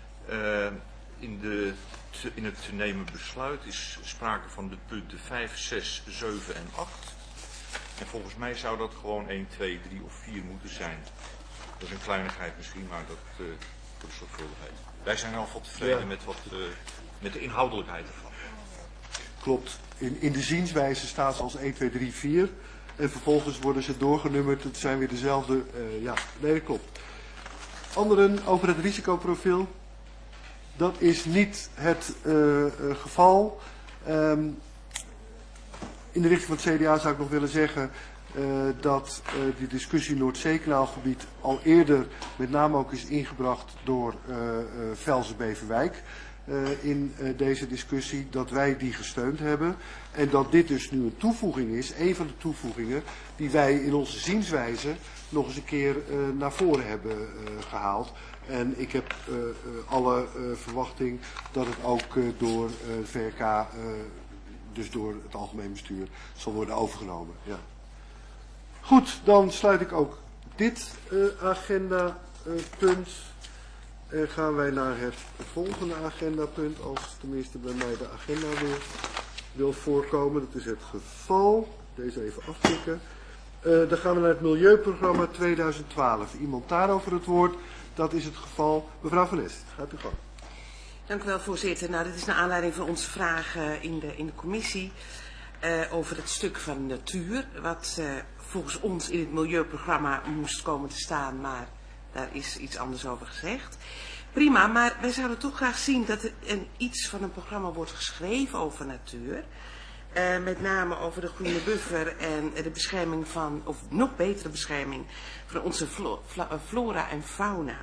In het te nemen besluit is sprake van de punten 5, 6, 7 en 8. En volgens mij zou dat gewoon 1, 2, 3 of 4 moeten zijn. Dat is een kleinigheid misschien, maar dat voor de zorgvuldigheid. Wij zijn in ieder geval tevreden met de inhoudelijkheid ervan. Klopt. In de zienswijze staat ze als 1, 2, 3, 4. En vervolgens worden ze doorgenummerd. Het zijn weer dezelfde. Nee, dat klopt. Anderen over het risicoprofiel. Dat is niet het geval. In de richting van het CDA zou ik nog willen zeggen. dat die discussie Noordzeekanaalgebied al eerder met name ook is ingebracht door Velzen-Beverwijk in deze discussie, dat wij die gesteund hebben en dat dit dus nu een toevoeging is, een van de toevoegingen die wij in onze zienswijze nog eens een keer naar voren hebben gehaald. En ik heb alle verwachting dat het ook door VRK, dus door het algemeen bestuur, zal worden overgenomen. Ja. Goed, dan sluit ik ook dit agendapunt. En gaan wij naar het volgende agendapunt, als tenminste bij mij de agenda weer wil voorkomen. Dat is het geval. Deze even aftikken. Dan gaan we naar het Milieuprogramma 2012. Iemand daarover het woord. Dat is het geval. Mevrouw Van Est, gaat u gang. Dank u wel, voorzitter. Nou, dit is naar aanleiding van onze vragen in de commissie over het stuk van natuur, wat volgens ons in het milieuprogramma moest komen te staan, maar daar is iets anders over gezegd. Prima, maar wij zouden toch graag zien dat er iets van een programma wordt geschreven over natuur. Met name over de groene buffer en de bescherming van, of nog betere bescherming van onze flora en fauna.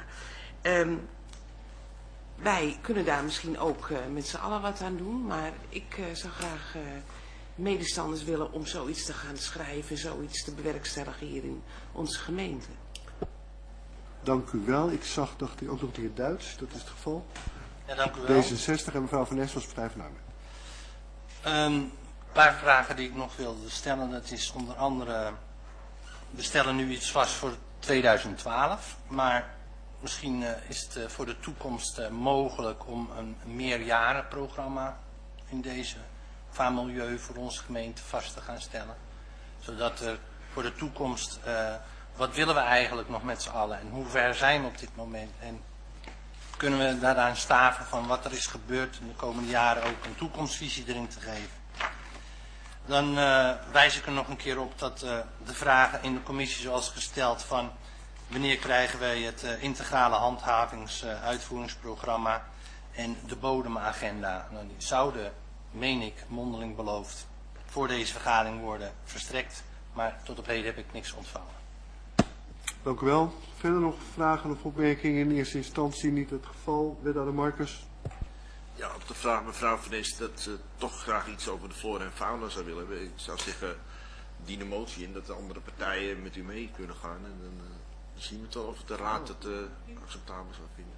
Wij kunnen daar misschien ook met z'n allen wat aan doen, maar ik zou graag medestanders willen om zoiets te gaan schrijven, zoiets te bewerkstelligen hier in onze gemeente. Dank u wel. Ik dacht ook nog de heer Duits, dat is het geval. Ja, dank u wel. D66 en mevrouw Van Est was Partij van de Arbeid. Een paar vragen die ik nog wilde stellen, dat is onder andere, we stellen nu iets vast voor 2012, maar misschien is het voor de toekomst mogelijk om een meerjarenprogramma in deze van milieu voor onze gemeente vast te gaan stellen. Zodat er voor de toekomst, wat willen we eigenlijk nog met z'n allen en hoe ver zijn we op dit moment en kunnen we daaraan staven van wat er is gebeurd in de komende jaren ook een toekomstvisie erin te geven. Dan wijs ik er nog een keer op dat de vragen in de commissie zoals gesteld van wanneer krijgen wij het integrale handhavingsuitvoeringsprogramma en de bodemagenda. Nou, die zouden, meen ik, mondeling beloofd voor deze vergadering worden verstrekt, maar tot op heden heb ik niks ontvangen. Dank u wel. Verder nog vragen of opmerkingen? In eerste instantie niet het geval. Wethouder Marcus. Ja, op de vraag mevrouw Van Est dat ze toch graag iets over de flora en fauna zou willen hebben. Ik zou zeggen, dien een motie in dat de andere partijen met u mee kunnen gaan. En dan zien we het wel of de raad het acceptabel zou vinden.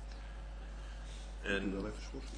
En wel even schorsen.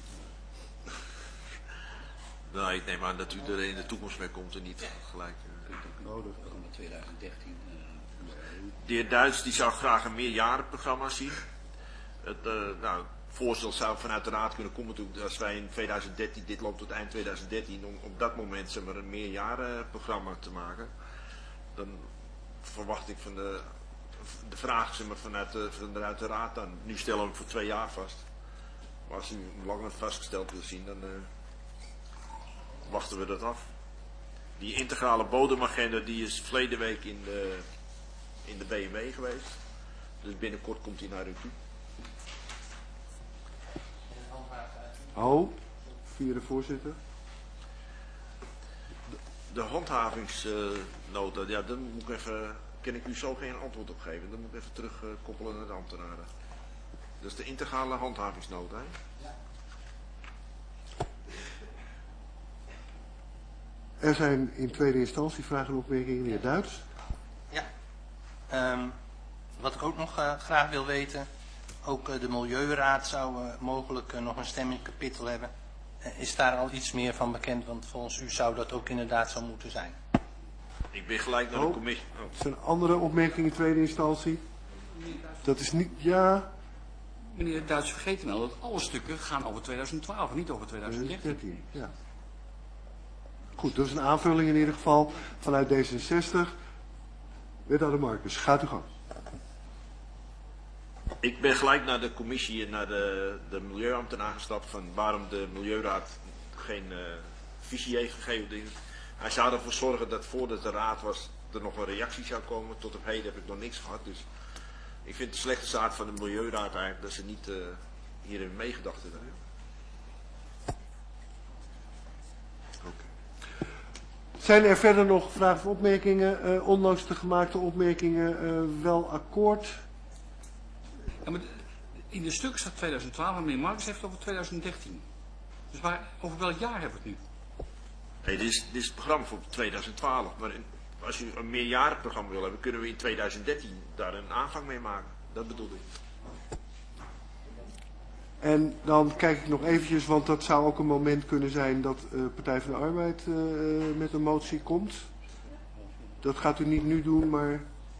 Nou, ik neem aan dat u er in de toekomst mee komt en niet gelijk. Nodig. 2013. De heer Duits die zou graag een meerjarenprogramma zien. Het voorstel zou vanuit de raad kunnen komen als wij in 2013, dit loopt tot eind 2013, om op dat moment zeg maar, een meerjarenprogramma te maken. Dan verwacht ik van de vraag zeg maar, vanuit de raad dan. Nu stellen we hem voor 2 jaar vast. Maar als u hem langer vastgesteld wil zien, dan wachten we dat af. Die integrale bodemagenda die is verleden week in de BMW geweest. Dus binnenkort komt hij naar u toe. Via de voorzitter. De handhavingsnota, ja, dan moet ik even, kan ik u zo geen antwoord op geven. Dan moet ik even terugkoppelen naar de ambtenaren. Dat is de integrale handhavingsnota. Hè? Ja. Er zijn in tweede instantie vragen en opmerkingen. Meneer Duits. Ja. Wat ik ook nog graag wil weten. Ook de Milieuraad zou mogelijk nog een stem in het kapitel hebben. Is daar al iets meer van bekend? Want volgens u zou dat ook inderdaad zo moeten zijn. Ik ben gelijk naar de commissie. Er zijn andere opmerkingen in tweede instantie. Dat is niet, ja. Meneer Duits vergeet wel dat alle stukken gaan over 2012 en niet over 2013. Ja. Goed, dat is een aanvulling in ieder geval vanuit D66. Wethouder Marcus, gaat u gang. Ik ben gelijk naar de commissie en naar de milieuambtenaar gestapt van waarom de Milieuraad geen visie heeft gegeven. Hij zou ervoor zorgen dat voordat de raad was er nog een reactie zou komen. Tot op heden heb ik nog niks gehad. Dus ik vind het de slechte zaak van de Milieuraad eigenlijk dat ze niet hierin meegedacht hebben. Zijn er verder nog vragen of opmerkingen? Ondanks de gemaakte opmerkingen wel akkoord? Ja, maar in de stuk staat 2012 en meneer Marcus heeft het over 2013. Dus over welk jaar hebben we het nu? Nee, dit is het programma voor 2012. Maar als u een meerjarenprogramma wil hebben, kunnen we in 2013 daar een aanvang mee maken. Dat bedoel ik. En dan kijk ik nog eventjes, want dat zou ook een moment kunnen zijn dat Partij van de Arbeid met een motie komt. Dat gaat u niet nu doen, maar...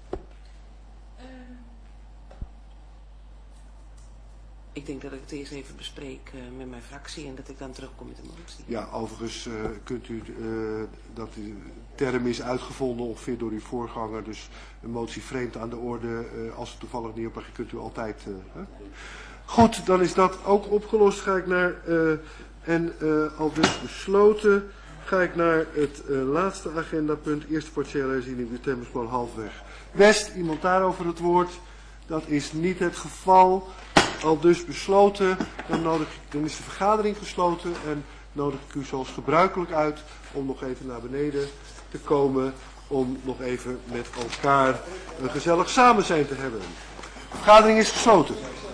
Ik denk dat ik het eerst even bespreek met mijn fractie en dat ik dan terugkom met de motie. Ja, overigens kunt u, dat de term is uitgevonden ongeveer door uw voorganger, dus een motie vreemd aan de orde, als het toevallig niet op kunt u altijd... Goed, dan is dat ook opgelost. Ga ik naar, al dus besloten, ga ik naar het laatste agendapunt, eerste partiële herziening, de Temmersplan halfweg West. Iemand daarover het woord? Dat is niet het geval. Al dus besloten, dan is de vergadering gesloten en nodig ik u zoals gebruikelijk uit om nog even naar beneden te komen, om nog even met elkaar een gezellig samenzijn te hebben. De vergadering is gesloten.